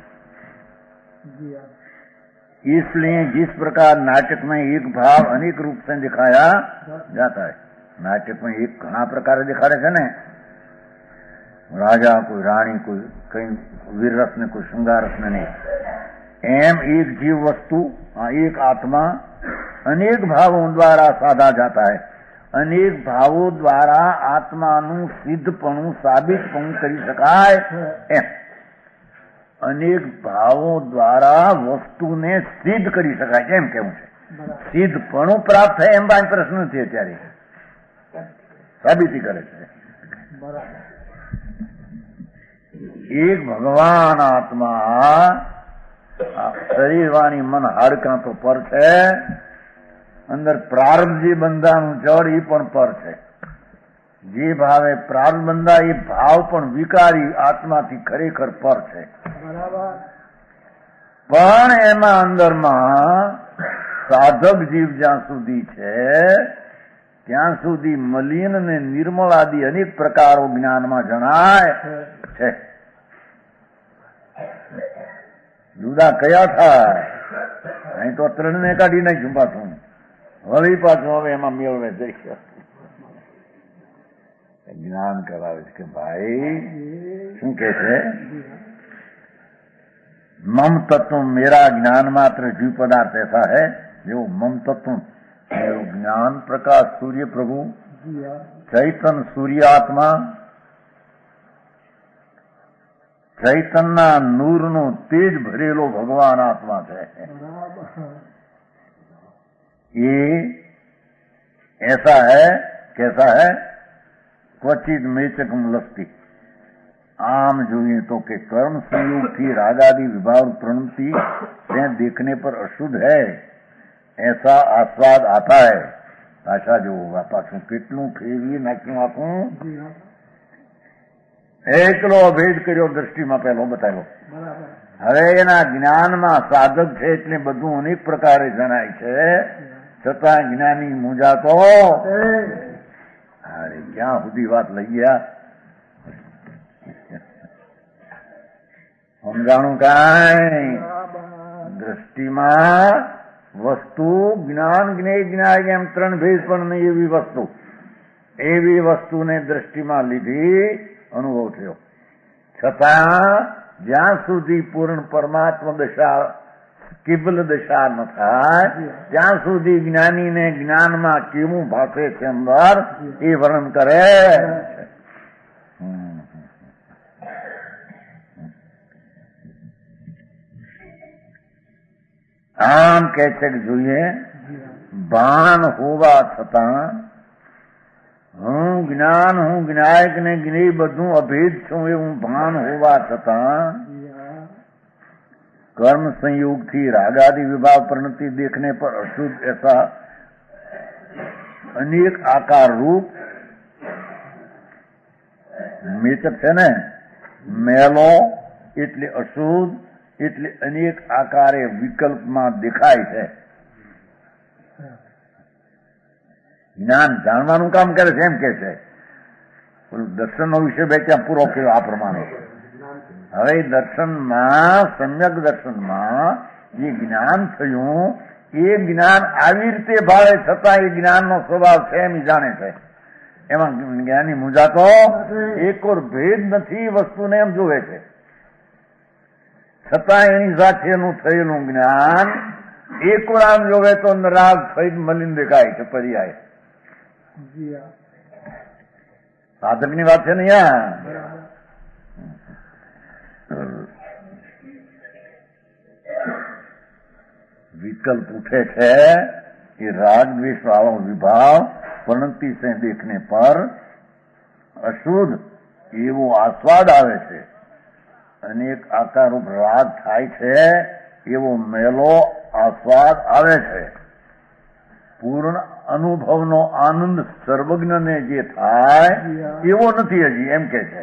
Speaker 1: इसलिए जिस प्रकार नाटक में एक भाव अनेक रूप से दिखाया जाता है. नाटक में एक घना प्रकार दिखाड़े છે ને, राजा कोई रानी कोई कई वीर रस ने कोई श्रृंगार रस ने नहीं. एम एक जीव वस्तु एक आत्मा अनेक भावों द्वारा साधा जाता है. अनेक भावों द्वारा आत्माનું સિદ્ધપણું સાબિતપણું કરી શકાય એમ. અનેક ભાવો દ્વારા વસ્તુને સિદ્ધ કરી શકાય છે એમ કેવું છે. સિદ્ધપણું પ્રાપ્ત થાય એમ બાદ પ્રશ્ન નથી. અત્યારે સાબિતી કરે છે. એક ભગવાન આત્મા શરીર વાણી મન હાડકાં તો પર છે. અંદર પ્રારબ્ધ જે બંધાનું જળ એ પણ પર છે. જે ભાવે પ્રારબ્ધ બંધા એ ભાવ પણ વિકારી આત્માથી ખરેખર પર છે. પણ એમાં અંદરમાં સાધક જીવ જ્યાં સુધી છે ત્યાં સુધી મલિન ને નિર્મળ આદિ અનેક પ્રકારો જ્ઞાનમાં જણાય છે. જુદા કયા થાય અહીં તો ત્રણને કાઢી નાખ્યું પાછું. હવે પાછું હવે એમાં મેળવે જઈ જ્ઞાન કરાવે છે કે ભાઈ શું કે છે, मम तत्व मेरा ज्ञान मात्र जीव पदार्थ ऐसा है जो मम तत्व ज्ञान प्रकाश सूर्य प्रभु चैतन्य सूर्य आत्मा चैतन्य नूर नो तेज भरेलो भगवान आत्मा है. ये ऐसा है कैसा है क्वचित मेचकम लस्ती. आम જોઈએ तो કે कर्म संयोग थी रागादि विभाव प्रवृत्ति से देखने पर अशुद्ध है ऐसा आस्वाद आता है. પાછા જો પાછું કેટલું ફેરવી નાખ્યું આખું. એકલો અભેદ કર્યો દ્રષ્ટિમાં પહેલો બતાવ્યો. હવે એના જ્ઞાનમાં સાધક છે એટલે બધું અનેક પ્રકારે જણાય છે, છતાં જ્ઞાની મૂંઝાતો અરે ક્યાં સુધી વાત લઈ ગયા સમજાણું કાંઈ. દ્રષ્ટિમાં વસ્તુ જ્ઞાન જ્ઞેય જ્ઞાય એમ ત્રણ ભેદ પણ નહીં. એવી વસ્તુને દ્રષ્ટિમાં લીધી, અનુભવ થયો, છતાં જ્યાં સુધી પૂર્ણ પરમાત્મા દશા કેવલ દશા ન થાય ત્યાં સુધી જ્ઞાનીને જ્ઞાનમાં કેવું ભાષે છે અંદર એ વર્ણન કરે. આમ કે છે કે જોઈએ ભાન હોવા છતાં હું જ્ઞાન હું જ્ઞાયક ને જ્ઞેય બધું અભેદ છું એવું ભાન હોવા છતાં कर्म संयोग थी रागादि विभाव प्रवृत्ति देखने पर अशुद्ध ऐसा अनेक आकार रूप मेचक है ने मेलो એટલે અશુદ્ધ એટલે અનેક આકારે વિકલ્પમાં દેખાય છે. જ્ઞાન જાણવાનું કામ કરે છે એમ કે છે. દર્શનનો વિષય બે ક્યાં પૂરો કર્યો આ પ્રમાણે. હવે દર્શનમાં સમ્યક દર્શનમાં જે જ્ઞાન થયું એ જ્ઞાન આવી રીતે ભાળે છતાં એ જ્ઞાનનો સ્વભાવ છે એમ જાણે છે. એમાં જ્ઞાની મૂંઝાતો એક ઓર ભેદ નથી, વસ્તુને એમ જોવે છે. છતાં એની સાથેનું થયેલું જ્ઞાન એક વાર આમ જોવે તો રાગ સહિત મલિન દેખાય છે. પર્યાય સાધકની વાત છે ને અહીંયા. विकल्प उठे थे कि राग द्वेष वालों विभाव प्रणति से देखने पर अशुद्ध एवो आस्वाद आवे छे, अनेक आकारूप राग थाय छे एवो मेलो आस्वाद आवे छे. पूर्ण अनुभवनो आनंद सर्वज्ञने जे थाय एवो नथी हजी, एम के छे.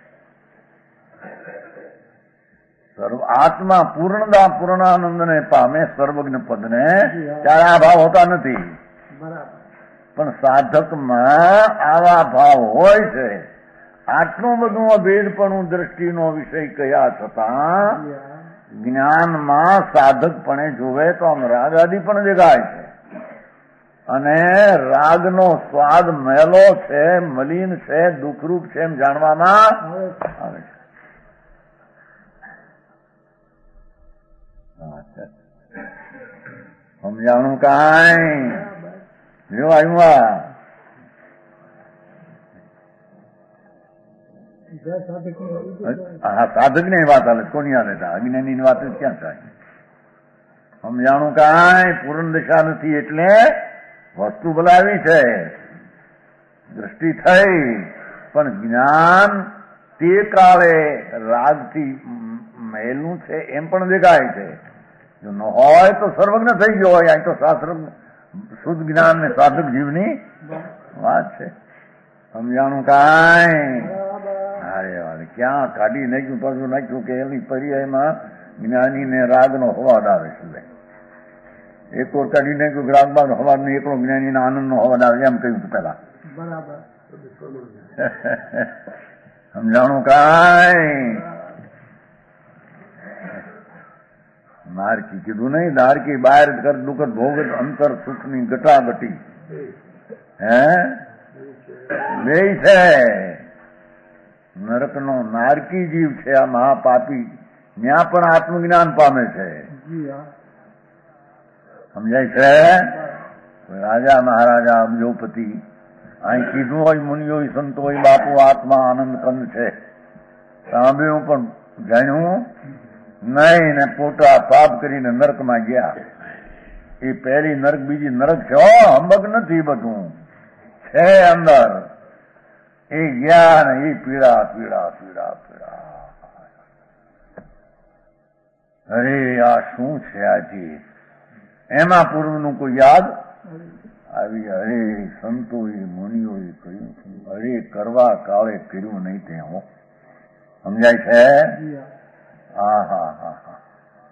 Speaker 1: आत्मा पूर्णता पूर्णानंद ने पामे सर्वज्ञ पद ने ત્યારે આ ભાવ હોતા નથી. પણ સાધકમાં આવા ભાવ હોય છે. આટલું બધું અભેદપણું દ્રષ્ટિનો વિષય કયા છતાં જ્ઞાનમાં સાધકપણે જોવે તો આમ રાગ આદિ પણ દેખાય છે. અને રાગનો સ્વાદ મેલો છે, મલિન છે, દુઃખરૂપ છે એમ જાણવામાં આવે છે. સમજાણું કાંઈ જો આવ્યું. હા, સાધક ની વાત હાલે, કોની હાલે? અજ્ઞાની ની વાત ક્યાં થાય? સમજાણું કાંઈ પૂર્ણ દિશા નથી એટલે વસ્તુ બોલાવી છે, દ્રષ્ટિ થઈ, પણ જ્ઞાન તે કાળે રાગથી મહેલું છે એમ પણ દેખાય છે. જો ન હોય તો સર્વજ્ઞ થઈ ગયો હોય. અહીં તો શાસ્ત્ર શુદ્ધ જ્ઞાન ને સાધક જીવની વાત છે. સમજાણું કાંઈ? અરે વારે ક્યાં કાઢી નાખ્યું, પાછું નાખ્યું કે એની પર્યાયમાં જ્ઞાનીને રાગનો હવાદ આવે છે. એક ઓર કાઢી નાખ્યું રાગબાગ હવાદ ને એકલો જ્ઞાનીના આનંદનો હવાદ આવે એમ કહ્યું પેલા. બરાબર. સમજાણું કાંઈ? નારકી કીધું નહીં, નારકી બહાર કર દુઃખ ભોગ અંતર સુખની ગટાગટી હે બે છે. નરકનો નારકી જીવ છે આ મહાપાપી, ત્યાં પણ આત્મજ્ઞાન પામે છે. સમજાય છે? રાજા મહારાજા અબજોપતિ અહીં કીધું હોય, મુનિઓ સંતો હોય, બાપુ આત્મા આનંદ કંદ છે, સાંભળ્યું પણ જાણ્યું નહીં ને પોતા પાપ કરીને નરકમાં ગયા. એ પહેલી નરક બીજી નરક છે. હંબક નથી, બધું છે અંદર. એ ગયા ને એ પીડા પીડા પીડા પીડા. અરે આ શું છે આજે? એમાં પૂર્વનું કોઈ યાદ આવી? અરે સંતોએ મુનિઓએ કહ્યું, અરે કરવા કાળે કર્યું નહીં તે હો. સમજાય છે? હા હા હા હા.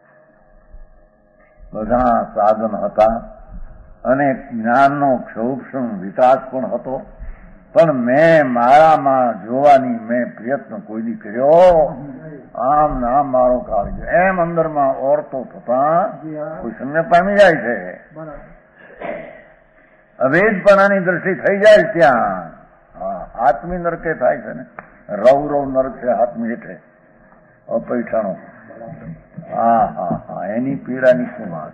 Speaker 1: બધા સાધન હતા અને જ્ઞાનનો ક્ષોભ વિકાસ પણ હતો, પણ મેં મારામાં જોવાની મેં પ્રયત્ન કોઈ દી કર્યો. આમ નામ મારો કાઢજો એમ અંદરમાં ઓરતો થતા કોઈ સમય પામી જાય છે. અભેદપણાની દ્રષ્ટિ થઈ જાય ત્યાં. હા, આત્મી નરકે થાય છે ને. રવ રવ નરક છે આત્મી હેઠે અપૈઠાણો. હા હા હા, એની પીડાની શું વાત?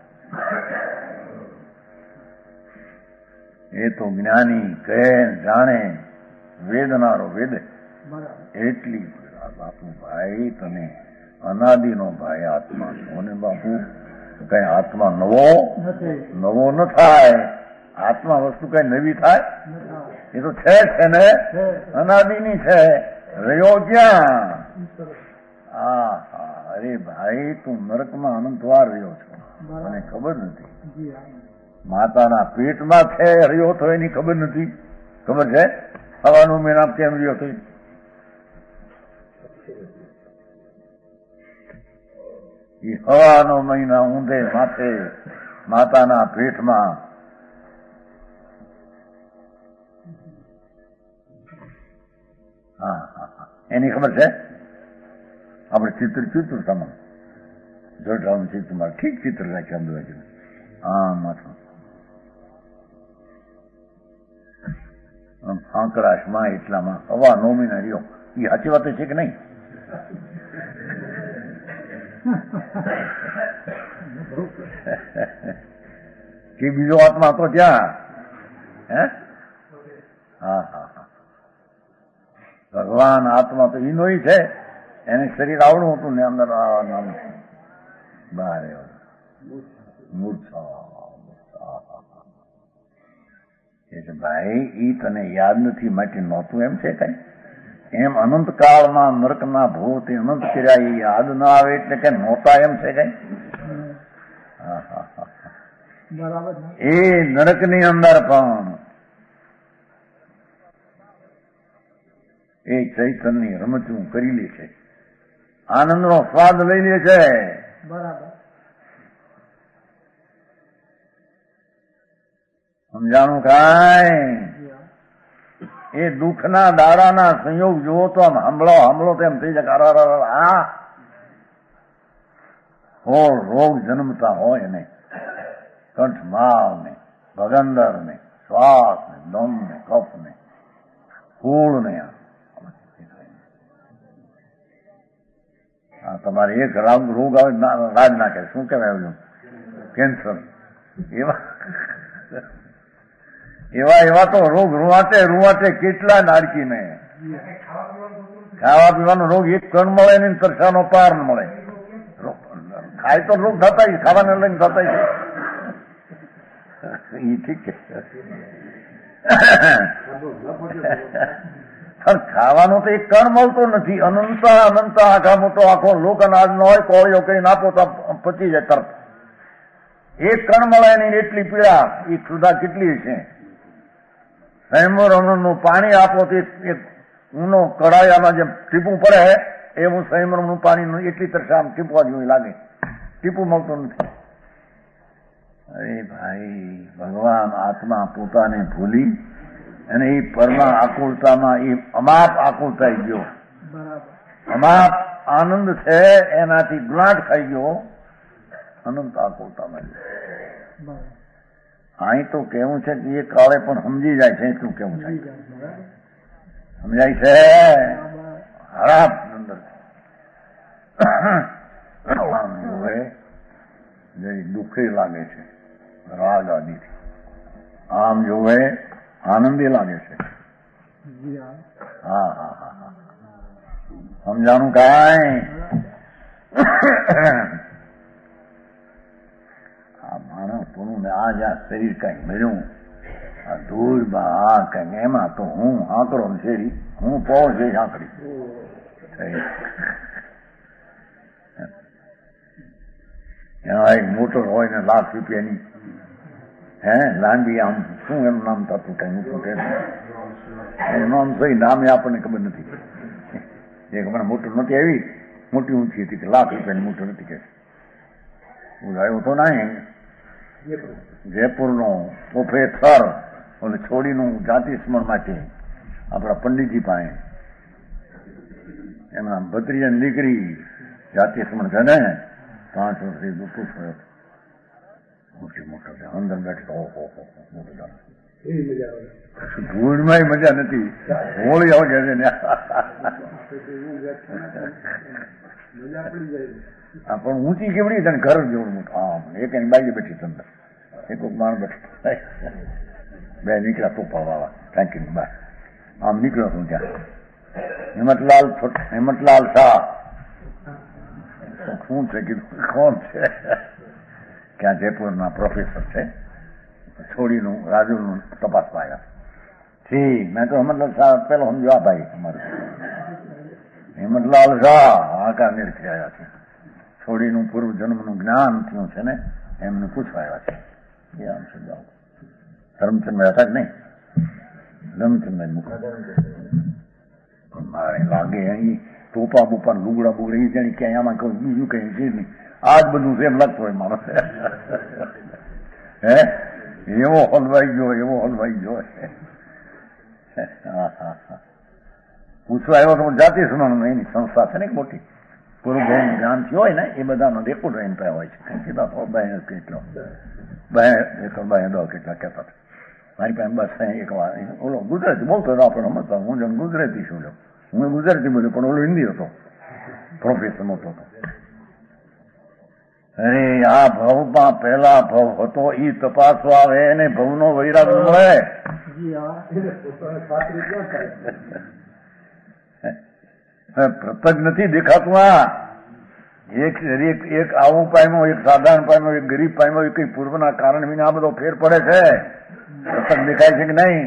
Speaker 1: એ તો જ્ઞાની કહે જાણે, વેદનારો વેદે એટલી પીડા. બાપુ ભાઈ તમે અનાદિનો ભાઈ આત્મા છો ને બાપુ, કઈ આત્મા નવો ન થાય. આત્મા વસ્તુ કઈ નવી થાય? એ તો છે ને, અનાદિની છે. રહ્યો ક્યાં? હા હા. અરે ભાઈ તું નરકમાં અનંતવાર રહ્યો છો, મને ખબર નથી. માતાના પેટમાં છે રહ્યો તો એની ખબર નથી. ખબર છે હવાનો મહિના કેમ રહ્યો તો? એ હવાનો મહિના ઊંધે માથે માતાના પેટમાં. હા હા હા, એની ખબર છે. આપણે ચિત્ર ચિત્ર સમજ જોટાનું ચિત્ર મારે ઠીક ચિત્ર રાખ્યા અમદાવાદ આમ માથું આંકડાશમાં એટલામાં હવા નોમીના રહ્યો એ સાચી વાત છે કે નહીં? કે બીજો આત્મા હતો ત્યાં? હે હા હા હા ભગવાન આત્મા તો એનો છે, એને શરીર આવડું હતું ને અંદર બહાર એટલે ભાઈ ઈ તને યાદ નથી માટે નહોતું એમ છે કઈ? એમ અનંત કાળમાં નરકના ભૂત અનંત કર્યા એ યાદ ના આવે એટલે કઈ નહોતા એમ છે કઈ? એ નરકની અંદર પણ એ ચૈતન્ય રમતું કરી લે છે, આનંદનો સ્વાદ લઈ લે છે.
Speaker 2: બરાબર
Speaker 1: સમજાણું કાંઈ? એ દુઃખના દાડાના સંયોગ જુઓ તો આમ હમલો તેમ થઈ જાય. આ રોગ જન્મતા હોય ને, કંઠમાળ ને, ભગંદર ને, શ્વાસ ને, દમ ને, કફ ને, ફૂલ ને, તમારે એક રોગ આવે રાજ નાખે. શું કહેવાય? કેન્સર. એવા તો રોગ રૂવાટે કેટલા નાડકીને. ખાવા પીવાનો રોગ એક કણ મળે ને તરસાનો પાર ન મળે. ખાય તો રોગ થતા ખાવાને લઈને થતા એ ઠીક છે, પણ ખાવાનો તો એક કણ મળતો નથી. અનંત આખા મોટો આખો લોક અનાજ નો હોય, કોળીઓ કરીને આપો તો પચી જાય તરત. એક કણ મળે નહીં એટલી પીડા. એ સુધા કેટલી છે? સંયમરમનું પાણી આપો તો એક ઊનો કડાયામાં જેમ ટીપું પડે એવું સંયમરમનું પાણી એટલી તરસા આમ ટીપવા જેવું લાગે, ટીપું મળતું નથી. અરે ભાઈ, ભગવાન આત્મા પોતાને ભૂલી અને એ પરમા આકુળતામાં એ અમાપ આકુળ થઈ ગયો. અમાપ આનંદ છે એનાથી ગ્લાટ ખાઈ ગયો, અનંત આકુળતામાં. અહીં તો કેવું છે કે એ કાળે પણ સમજી જાય છે એટલું કેવું છે, સમજાય છે? હરાબ અંદર દુઃખી લાગે છે રાગ આદિથી, આમ જોવે આનંદી લાગે છે. હા હા હા હા સમજાણું કાંઈ? આ માણસ થોડું ને આ જ્યાં શરીર કઈ મળ્યું, આ ધૂળમાં આ કઈ એમાં તો હું આંકડો શેરી, હું પોળ છે આંકડી. એમાં એક મોટર હોય ને ₹1,00,000 લાંબી, આમ શું એનું નામ થતું કઈ મોટું એનું નામ સહી નામે આપણને ખબર નથી. એક મને મોટર નથી આવી, મોટી ઊંચી હતી કે ₹1,00,000 મોટર નથી કે આવ્યો તો ના જયપુરનો પ્રોફેસર ઓલે છોડીનું જાતિ સ્મરણ માટે આપણા પંડિતજી પાસે એમના ભત્રીજાની દીકરી જાતિ સ્મરણ છે ને 5 વર્ષથી દુઃખ થયો. મોટી મોટર અંદર બેઠો ધૂળમાં મજા નથી, હોળી આવે છે ને પણ ઊંચી કેવડી છે ઘર જેવડું મોટું. આમ એક એની બાઈ બેઠી છે અંદર, એક માણ બેઠો, બે નીકળ્યા ટોપા વાળા ટાંકીની બહાર. આમ નીકળ્યો છું ત્યાં હેમંતલાલ શાહ. શું છે કીધું? કોણ છે? ક્યાં જયપુરના પ્રોફેસર છે, છોડીનું રાજુનું તપાસમાં આવ્યા. ઠીક, મેં તો હેમંતલાલ શાહ પેલો સમજો આ ભાઈ અમારું હેમંતલાલ શાહ આકાર નિરખી આવ્યા છે. છોડીનું પૂર્વ જન્મનું જ્ઞાન થયું છે ને એમને પૂછવા આવ્યા છે. એ આમ સમજાવ ધર્મચંદ હતા જ નહીં, ધર્મચંદ મારે લાગે અહીં ટોપા બોપા લુગડા બુગડા એ જાણી ક્યાંય આમાં કહું બીજું કઈ છે નહીં, આ જ બધું છે એમ લાગતું હોય માણસ. હે એવો હલવાઈ ગયો, એવો હલવાઈ ગયો. પૂછવા આવ્યો તો જાતિ સુનાનું એની સંસ્થા છે ને મોટી, પૂર્વભાવ જ્ઞાનથી હોય ને એ બધાનો રેકોર્ડ રહીને પાસે હોય છે. કીધા તો બાય કેટલો બાય દો કેટલા કહેતા હતા. મારી પાસે બસ એક વાર ઓલો ગુજરાતી બોલતો હતો આપણને મતલબ હું જેમ ગુજરાતી છું હું ગુજરાતી બોલ્યો પણ ઓલો હિન્દી હતો પ્રોફેસર મોટો હતો. અરે આ ભવમાં પેલા ભવ હતો ઈ તપાસવા આવે એને ભવનો વૈરાગ મળે. પ્રતજ નથી દેખાતું. આ એક આવું પામ્યો, એક સાધારણ પામ્યો, એક ગરીબ પામ્યો, એ કઈ પૂર્વના કારણ વિના આ બધો ફેર પડે છે. પ્રતજ દેખાય છે કે નહીં?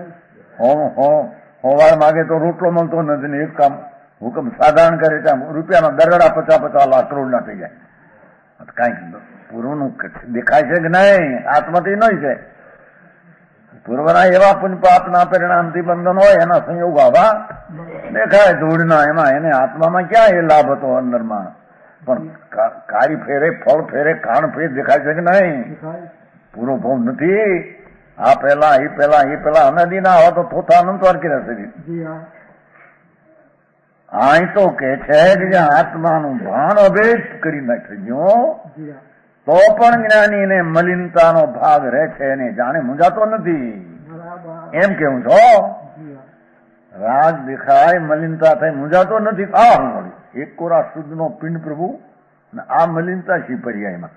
Speaker 1: હોવાર માગે તો રોટલો મળતો નથી ને એક કામ હુકમ સાધારણ કરે ત્યાં રૂપિયાના દરડા 50-50 લાખ કરોડના થઈ જાય. કઈક પૂર્વનું દેખાય છે કે નહીં? આત્માથી નહીં છે. પૂર્વના એવા પુણ્ય પાપના પરિણામથી બંધન હોય એના સંયોગ આવા દેખાય ધૂળના. એમાં એને આત્મામાં ક્યાં એ લાભ હતો અંદરમાં? પણ કાળી ફેરે ફળ ફેરે કાણ ફેર દેખાય છે કે નહીં? પૂરો ભાવ નથી. આ પેલા એ પેલા અનદી ના આવા તો થોથા અનંતવાર કર્યા શરીર. અહીં તો કે છે કે જ્યાં આત્માનું ભાન અભેદ કરી નાખ્યો તો પણ જ્ઞાનીને મલિનતાનો ભાગ રહે છે એને જાણે મૂંઝાતો નથી. એમ કેવું છો? રાગ દેખાય મલિનતા થાય મૂંઝાતો નથી. આ મળી એક કોરા શુદ્ધ નો પિંડ પ્રભુ ને આ મલિનતા શી પર્યાયમાં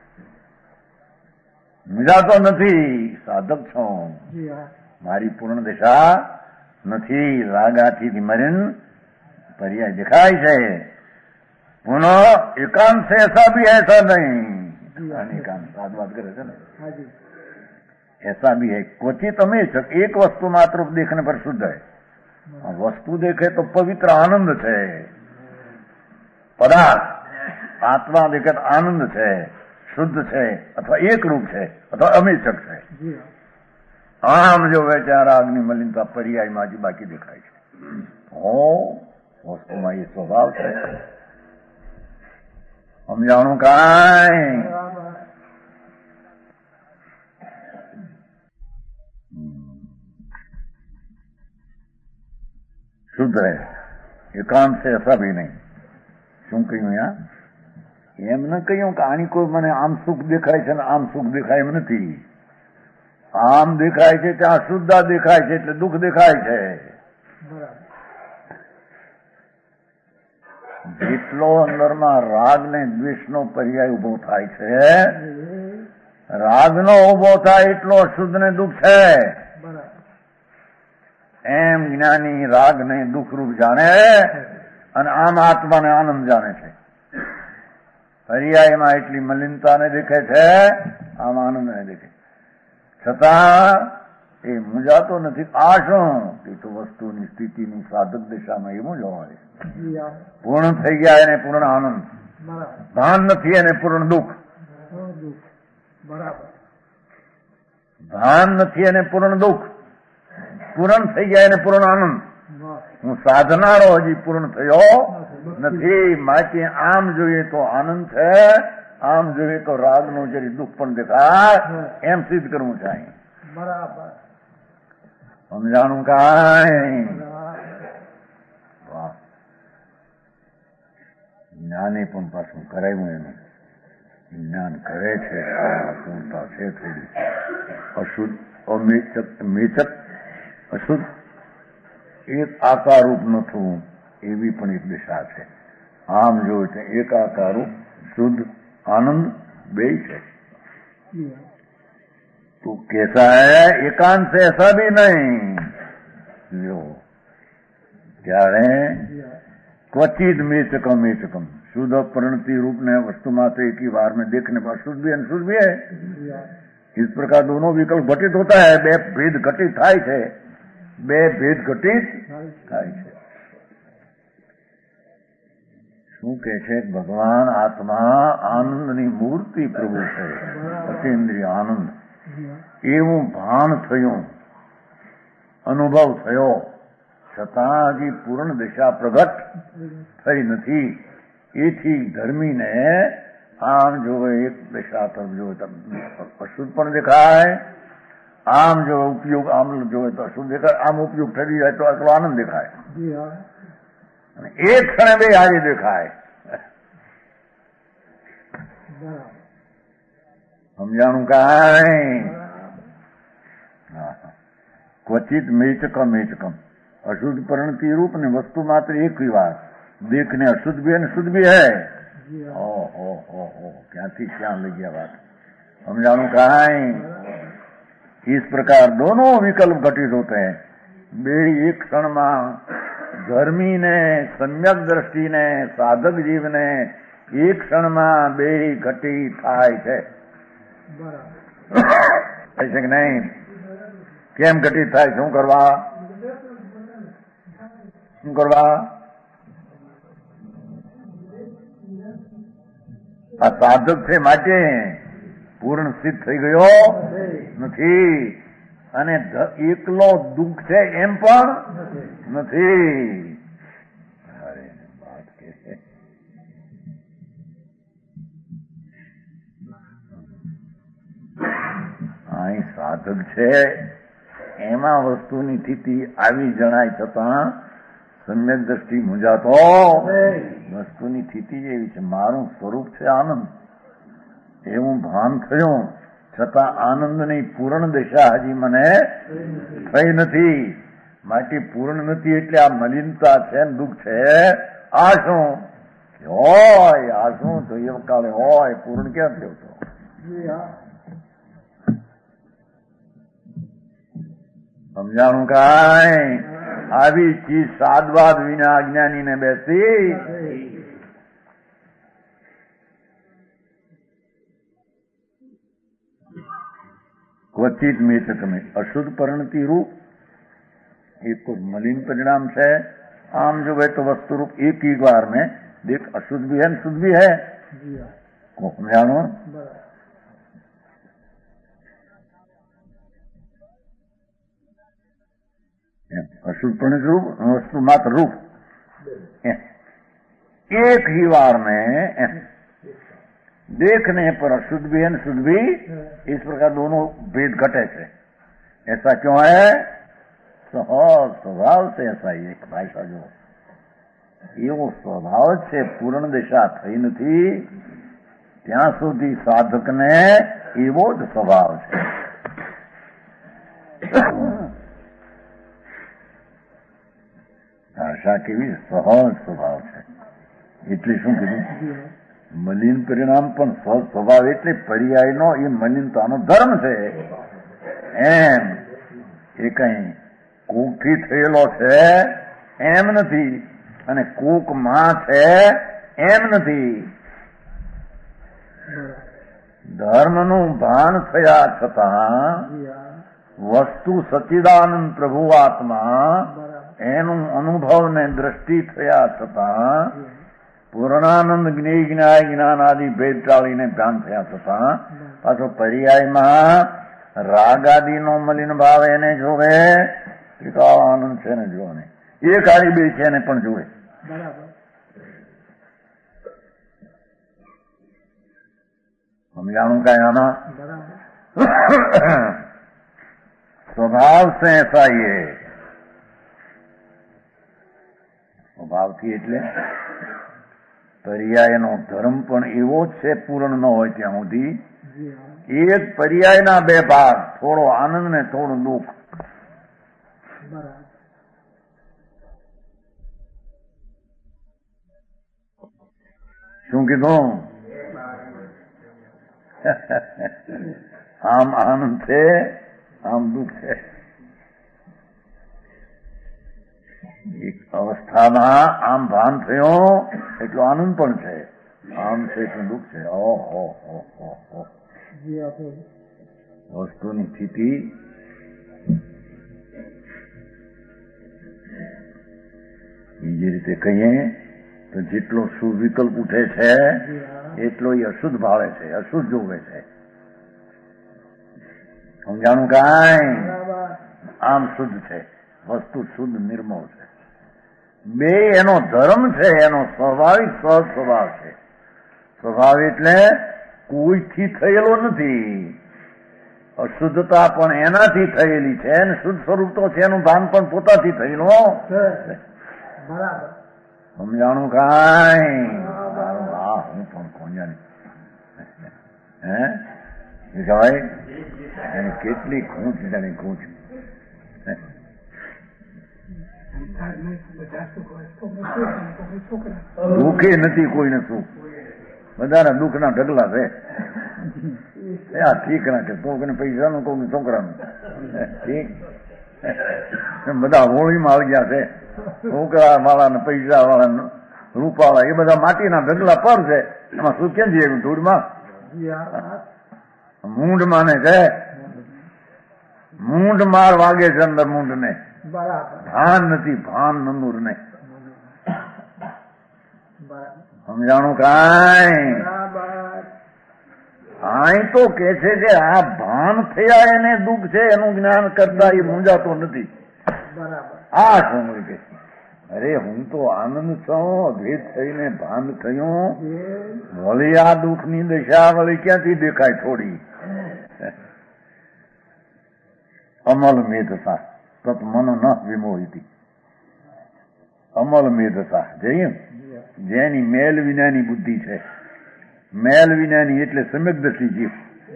Speaker 1: મૂંઝાતો નથી. સાધક છો. મારી પૂર્ણ દિશા નથી. રાગાથી મલિન पर्याय दिखाई है. पुनः एकांत से ऐसा भी ऐसा नहीं. एकांत साथ बात करे थे ना, ऐसा भी है. क्वचित हमें एक वस्तु मात्र देखने पर शुद्ध है. वस्तु देखे तो पवित्र आनंद है. पदार्थ आत्मा देखे तो आनंद है, शुद्ध है, अथवा एक रूप है, अथवा अमेचक है. आम जो है चार रागनी मलिनता पर्याय में बाकी देखाय છે. વસ્તુમાં એ સ્વભાવ છે. સમજાણું કાંઈ? શુદ્ધ રહે. એકાંત છે એસા ભી નહીં. શું કહ્યું યા? એમ ન કહ્યું કે આની કોઈ મને આમ સુખ દેખાય છે ને આમ સુખ દેખાય એમ નથી. આમ દેખાય છે ત્યાં શુદ્ધા દેખાય છે એટલે દુઃખ દેખાય છે. જેટલો અંદરમાં રાગ ને દ્વેષ નો પર્યાય ઉભો થાય છે, રાગ નો ઉભો થાય એટલો શુદ્ધ ને દુઃખ છે. એમ જ્ઞાની રાગ ને દુઃખ રૂપ જાણે અને આમ આત્માને આનંદ જાણે છે. પર્યાયમાં એટલી મલિનતાને દેખે છે, આમ આનંદને દેખે. છતાં એ મૂંઝાતો નથી. આ શું? એ તો વસ્તુની સ્થિતિની સાધક દિશામાં એવું જ હોય. પૂર્ણ થઈ ગયા એને પૂર્ણ આનંદ, ભાન નથી એને પૂર્ણ દુઃખ. ભાન નથી એને પૂર્ણ દુઃખ, પૂર્ણ થઈ ગયા એને પૂર્ણ આનંદ. હું સાધનારો હજી પૂર્ણ થયો નથી. માટે આમ જોઈએ તો આનંદ છે, આમ જોઈએ તો રાગનું જરી દુઃખ પણ દેખાય. એમ સિદ્ધ કરવું ચાહીએ.
Speaker 2: બરાબર.
Speaker 1: સમજાણું કાંઈ? જ્ઞાને પણ પાછું કરાવ્યું એનું જ્ઞાન કરે છે. પૂર્ણતા છે થોડી. અશુદ્ધ અમેચક મેચક અશુદ્ધ એક આકારરૂપ નથું એવી પણ એક દિશા છે. આમ જોયું તો એક આકારરૂપ શુદ્ધ આનંદ બે છે. तो कैसा है? एकांत से ऐसा भी नहीं. जो ત્યારે क्वचित मेचकम शुद्ध परिणति रूप ने वस्तु मात्र एक ही बार में देखने पर शुद्ध भी अनशुद्ध भी है. इस प्रकार दोनों विकल्प घटित होता है. બે ભેદ ઘટિત થાય છે. બે ભેદ ઘટિત થાય છે. શું કે છે? ભગવાન આત્મા આનંદની મૂર્તિ પ્રભુ છે. અતિન્દ્રિય આનંદ. એવું ભાન થયું, અનુભવ થયો, છતાં હજી પૂર્ણ દિશા પ્રગટ થઈ નથી. એથી ધર્મીને આમ જોવે એક દિશા તરફ જોવે તો અશુદ્ધ પણ દેખાય, આમ જો ઉપયોગ આમ જોવે તો અશુદ્ધ દેખાય, આમ ઉપયોગ થઈ જાય તો આટલો આનંદ દેખાય. અને એક ક્ષણે બે હારી દેખાય. સમજાણું કાંઈ? ક્વચિત મેચકમ મેચકમ અશુદ્ધ પરિણતિ રૂપ ને વસ્તુ માત્ર એક વાર દેખને અશુદ્ધ भी है शुद्ध भी है। ओ ક્યાંથી ક્યાં લઈ ગયા વાત? समझाणु कांई? इस प्रकार दोनों विकल्प घटित होते हैं। बेड़ी एक क्षण में धर्मी ने सम्यक दृष्टि ने साधक जीव ने एक क्षण में बेड़ी घटी थाय छे। ऐसे कि नहीं? केम घटी थाय? शू करवा? शू करवा? आ साधक छे माटे પૂર્ણ સિદ્ધ થઈ ગયો નથી અને એકલો દુઃખ છે એમ પણ નથી। અરે વાત કે અહીં સાધક છે એમાં વસ્તુની સ્થિતિ આવી જણાય છતાં સમ્યક દ્રષ્ટિ મૂંઝાતો વસ્તુની સ્થિતિ એવી છે મારું સ્વરૂપ છે આનંદ એવું ભાન થયું છતાં આનંદની પૂર્ણ દિશા હજી મને થઈ નથી। માટે પૂર્ણ નથી એટલે આ મલિનતા છે દુઃખ છે આ શું હોય? આ શું તો એ કાળે હોય પૂર્ણ ક્યાં થયો તો? સમજાણું કાંઈ? આવી ચીજ સાદવાદ વિના અજ્ઞાનીને બેસી क्वचित मेचक में अशुद्ध परिणति रूप एक तो मलिन परिणाम है। आम जो है तो वस्तु रूप एक ही बार में देख अशुद्ध भी है शुद्ध भी है। जानो अशुद्ध परिणति रूप वस्तु मात्र रूप एक ही बार में देखने पर अशुद्ध भी है शुद्ध भी इस प्रकार दोनों भेद घटे थे। ऐसा क्यों है? सहज स्वभाव से ऐसा ही एक भाषा जो एवो स्वभाव से पूर्ण दिशा थई નથી ત્યાં સુધી સાધકને એવો જ સ્વભાવ છે। ભાષા કેવી સહજ સ્વભાવ છે એટલે શું કીધું? મલિન પરિણામ પણ સહજ સ્વભાવ એટલે પર્યાયનો એ મલિનતાનો ધર્મ છે એમ એ કઈ કોકથી થયેલો છે એમ નથી અને કોકમાં છે એમ નથી। ધર્મનું ભાન થયા છતાં વસ્તુ સચ્ચિદાનંદ પ્રભુ આત્મા એનું અનુભવ ને દ્રષ્ટિ થયા છતાં પૂર્ણાનંદ જ્ઞેય જ્ઞાન આદિ ભેદ ટાળીને ભાન થયા છતાં પાછો પર્યાયમાં રાગ આદિનો મલિન ભાવ એને જોવે આનંદ છે ને જોવે ને એ કાળી બે છે એને પણ જોવે। સમજાણું કાંઈ આમાં? સ્વભાવ से ऐसा ये સ્વભાવથી એટલે પર્યાયનો ધર્મ પણ એવો જ છે પૂર્ણ ન હોય ત્યાં સુધી। એક પર્યાયના બે ભાગ થોડો આનંદ ને થોડું દુઃખ। શું કીધું? આમ આનંદ છે આમ દુઃખ છે। એક અવસ્થામાં આમ ભાન થયો એટલો આનંદ પણ છે આમ છે એટલું દુઃખ છે। ઓહો વસ્તુની સ્થિતિ બીજી રીતે કહીએ તો જેટલો સુવિકલ્પ ઉઠે છે એટલો એ અશુદ્ધ ભાવે છે અશુદ્ધ જોવે છે। સમજાણું કાંઈ? આમ શુદ્ધ છે વસ્તુ શુદ્ધ નિર્મળ છે બે એનો ધર્મ છે એનો સ્વાભાવિક સહજ સ્વભાવ છે। સ્વભાવ એટલે કોઈથી થયેલો નથી અશુદ્ધતા પણ એનાથી થયેલી છે અને શુદ્ધ સ્વરૂપ તો છે એનું ભાન પણ પોતાથી થયેલું। સમજાણું કાંઈ? હું પણ કોણ જાણી હે કહેવાય એને કેટલી ખૂંચ જાણે ખૂંચ. દુઃખે નથી કોઈને સુખ, બધાના દુઃખના ઢગલા છે. ઠીક ના કે કોકને પૈસાનું, કોકને છોકરાનું. ઠીક બધા હોળીમાં આવી ગયા છે. છોકરા વાળા ને પૈસા વાળા રૂપાળા એ બધા માટીના ઢગલા પર છે. એમાં શું કેમ છે ધૂળમાં મૂંઢમાં ને છે. મૂંઢ માર વાગે છે અંદર મૂંઢ ને. ભાન નથી, ભાન નંદુર ને. સમજાણું કાંઈ? આય તો કે છે કે આ ભાન થયા એને દુઃખ છે, એનું જ્ઞાન કરતા એ મૂંઝાતો નથી. આ શું કે અરે હું તો આનંદ છું, અદ્વૈત થઈને ભાન થયું, વળી આ દુઃખની દશા વળી ક્યાંથી દેખાય થોડી. અમલ મેધતા તત મન ન વિમોહિતી. અમલ મેધતા જઈએ જેની મેલ વિનાની બુદ્ધિ છે. મેલ વિનાની એટલે સમ્યક્દર્શી જીવ.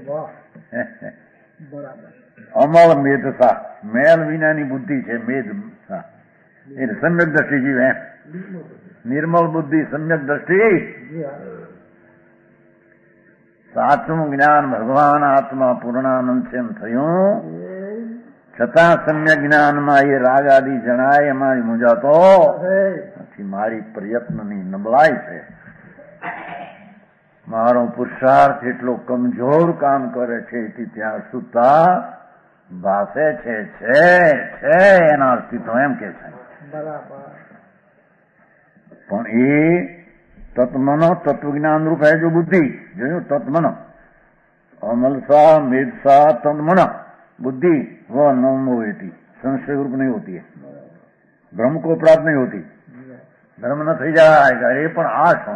Speaker 1: અમલ મેધતા મેલ વિનાની બુદ્ધિ છે. મેધ એટલે સમ્યક્દર્શી જીવ. એમ નિર્મલ બુદ્ધિ સમ્યક દ્રષ્ટિ. સાચું જ્ઞાન ભગવાન આત્મા પૂર્ણાનંદ છે એમ થયું છતાં સમ્યક જ્ઞાનમાં એ રાગ આદિ જણાય એમાં મૂંઝાતો નથી. મારી પ્રયત્નની નબળાઈ છે, મારો પુરુષાર્થ એટલો કમજોર કામ કરે છે ત્યાં સુતા ભાષે છે એના અસ્તિત્વ એમ કે છે. પણ એ તત્મનો તત્વજ્ઞાન રૂપ है जो बुद्धि જોયું तत्मन अमलसा मेधसा तत्मन बुद्धि वह नवमो होती संशय रूप नहीं होती है, ब्रह्म को प्राप्त नहीं होती. धर्म न થઈ જાય અરે પણ આ શું?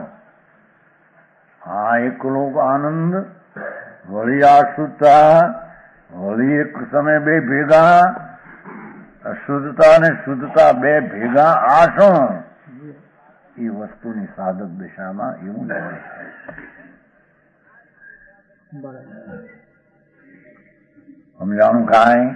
Speaker 1: આ એકલો આનંદ વળી આ શુદ્ધતા વળી એક સમય બે ભેગા અશુદ્ધતા અને શુદ્ધતા બે ભેગા આ શું? એ વસ્તુની સાધક દિશામાં એવું લાગે છે. સમજાણું કાંઈ?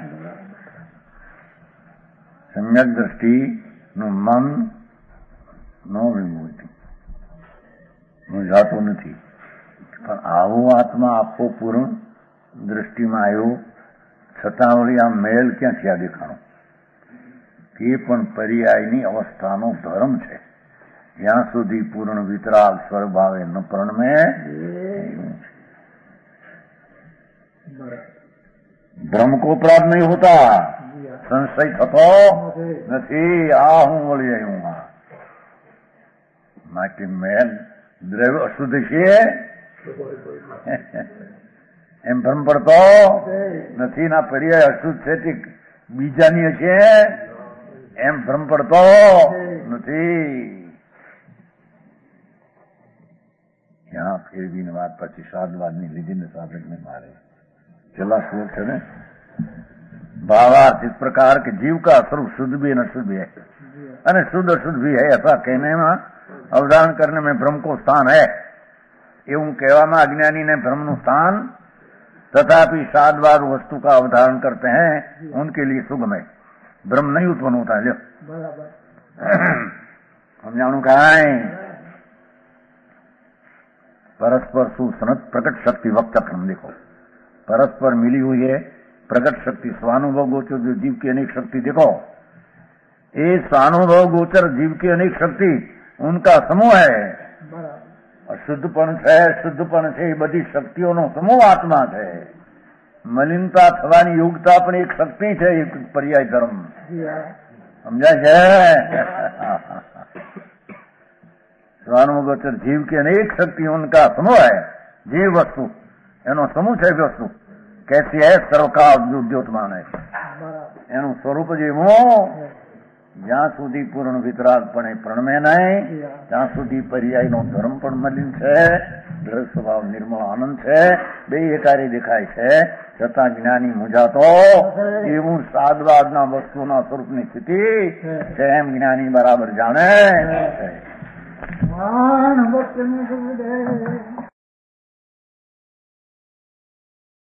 Speaker 1: સમ્યક દ્રષ્ટિનું મન ન વિમોહિત મૂંઝાતો નથી. પણ આવો આત્મા આખો પૂર્ણ દ્રષ્ટિમાં આવ્યો છતાં વળી આ મેલ ક્યાંથી આ દેખાણો? એ પણ પર્યાયની અવસ્થાનો ધર્મ છે. જ્યાં સુધી પૂર્ણ વિતરાગ સ્વભાવે ન પ્રણમે બ્રહ્મ કો પ્રાપ્ત નહીં હોતા, સંશય થતો નથી. આ હું વળી આવ્યું માટે મેલ દ્રવ્ય અશુદ્ધ છે એમ ભ્રમ પડતો નથી. ના પર્યાય અશુદ્ધ છે બીજાની છે એમ ભ્રમ પડતો નથી. यहाँ फिर भी बात પછી સાદવાદની લીધીને સાધકને મારે છેલ્લા શ્લોક છે ને भावार्थ इस प्रकार के जीव का स्वरूप शुद्ध भी अशुद्ध भी है અને शुद्ध अशुद्ध भी है ऐसा कहने में अवधारण करने में ब्रह्म को स्थान है. એવું કહેવામાં अज्ञानी ने ब्रह्म નું स्थान तथापि साधवाद वस्तु का अवधारण करते हैं उनके लिए सुगम है. ब्रह्म नहीं उत्पन्न होता है. समझाणु कांई? परस्पर सुसनत प्रकट शक्ति वक्तक्रम देखो परस्पर मिली हुई है प्रकट शक्ति स्वानुभव गोचर जो जीव की अनेक शक्ति देखो ये स्वानुभव गोचर जीव की अनेक शक्ति उनका समूह है. अशुद्धपण है शुद्धपण है ये बधी शक्तिओनो समूह आत्मा है. मलिनता थवानी योग्यता पण एक शक्ति है, एक पर्याय धर्म. समझाय છે? स्वानुभवगोचर जीव की अनेक शक्ति उनका समूह है. जीव वस्तु एनो समूह है. वस्तु कैसी है? सर्वकाल द्योतमान है. एનું સ્વરૂપ જેવું જ્યાં સુધી પૂર્ણ વિતરાગપણે પ્રણમે નહીં ત્યાં સુધી પર્યાયનો ધર્મ પણ મલિન છે, દ્રઢ સ્વભાવ નિર્મળ આનંદ છે, બે એકારી દેખાય છે છતાં જ્ઞાની મૂંઝાતો એવું સાદવાદના વસ્તુના સ્વરૂપની સ્થિતિ છે એમ જ્ઞાની બરાબર જાણે છે.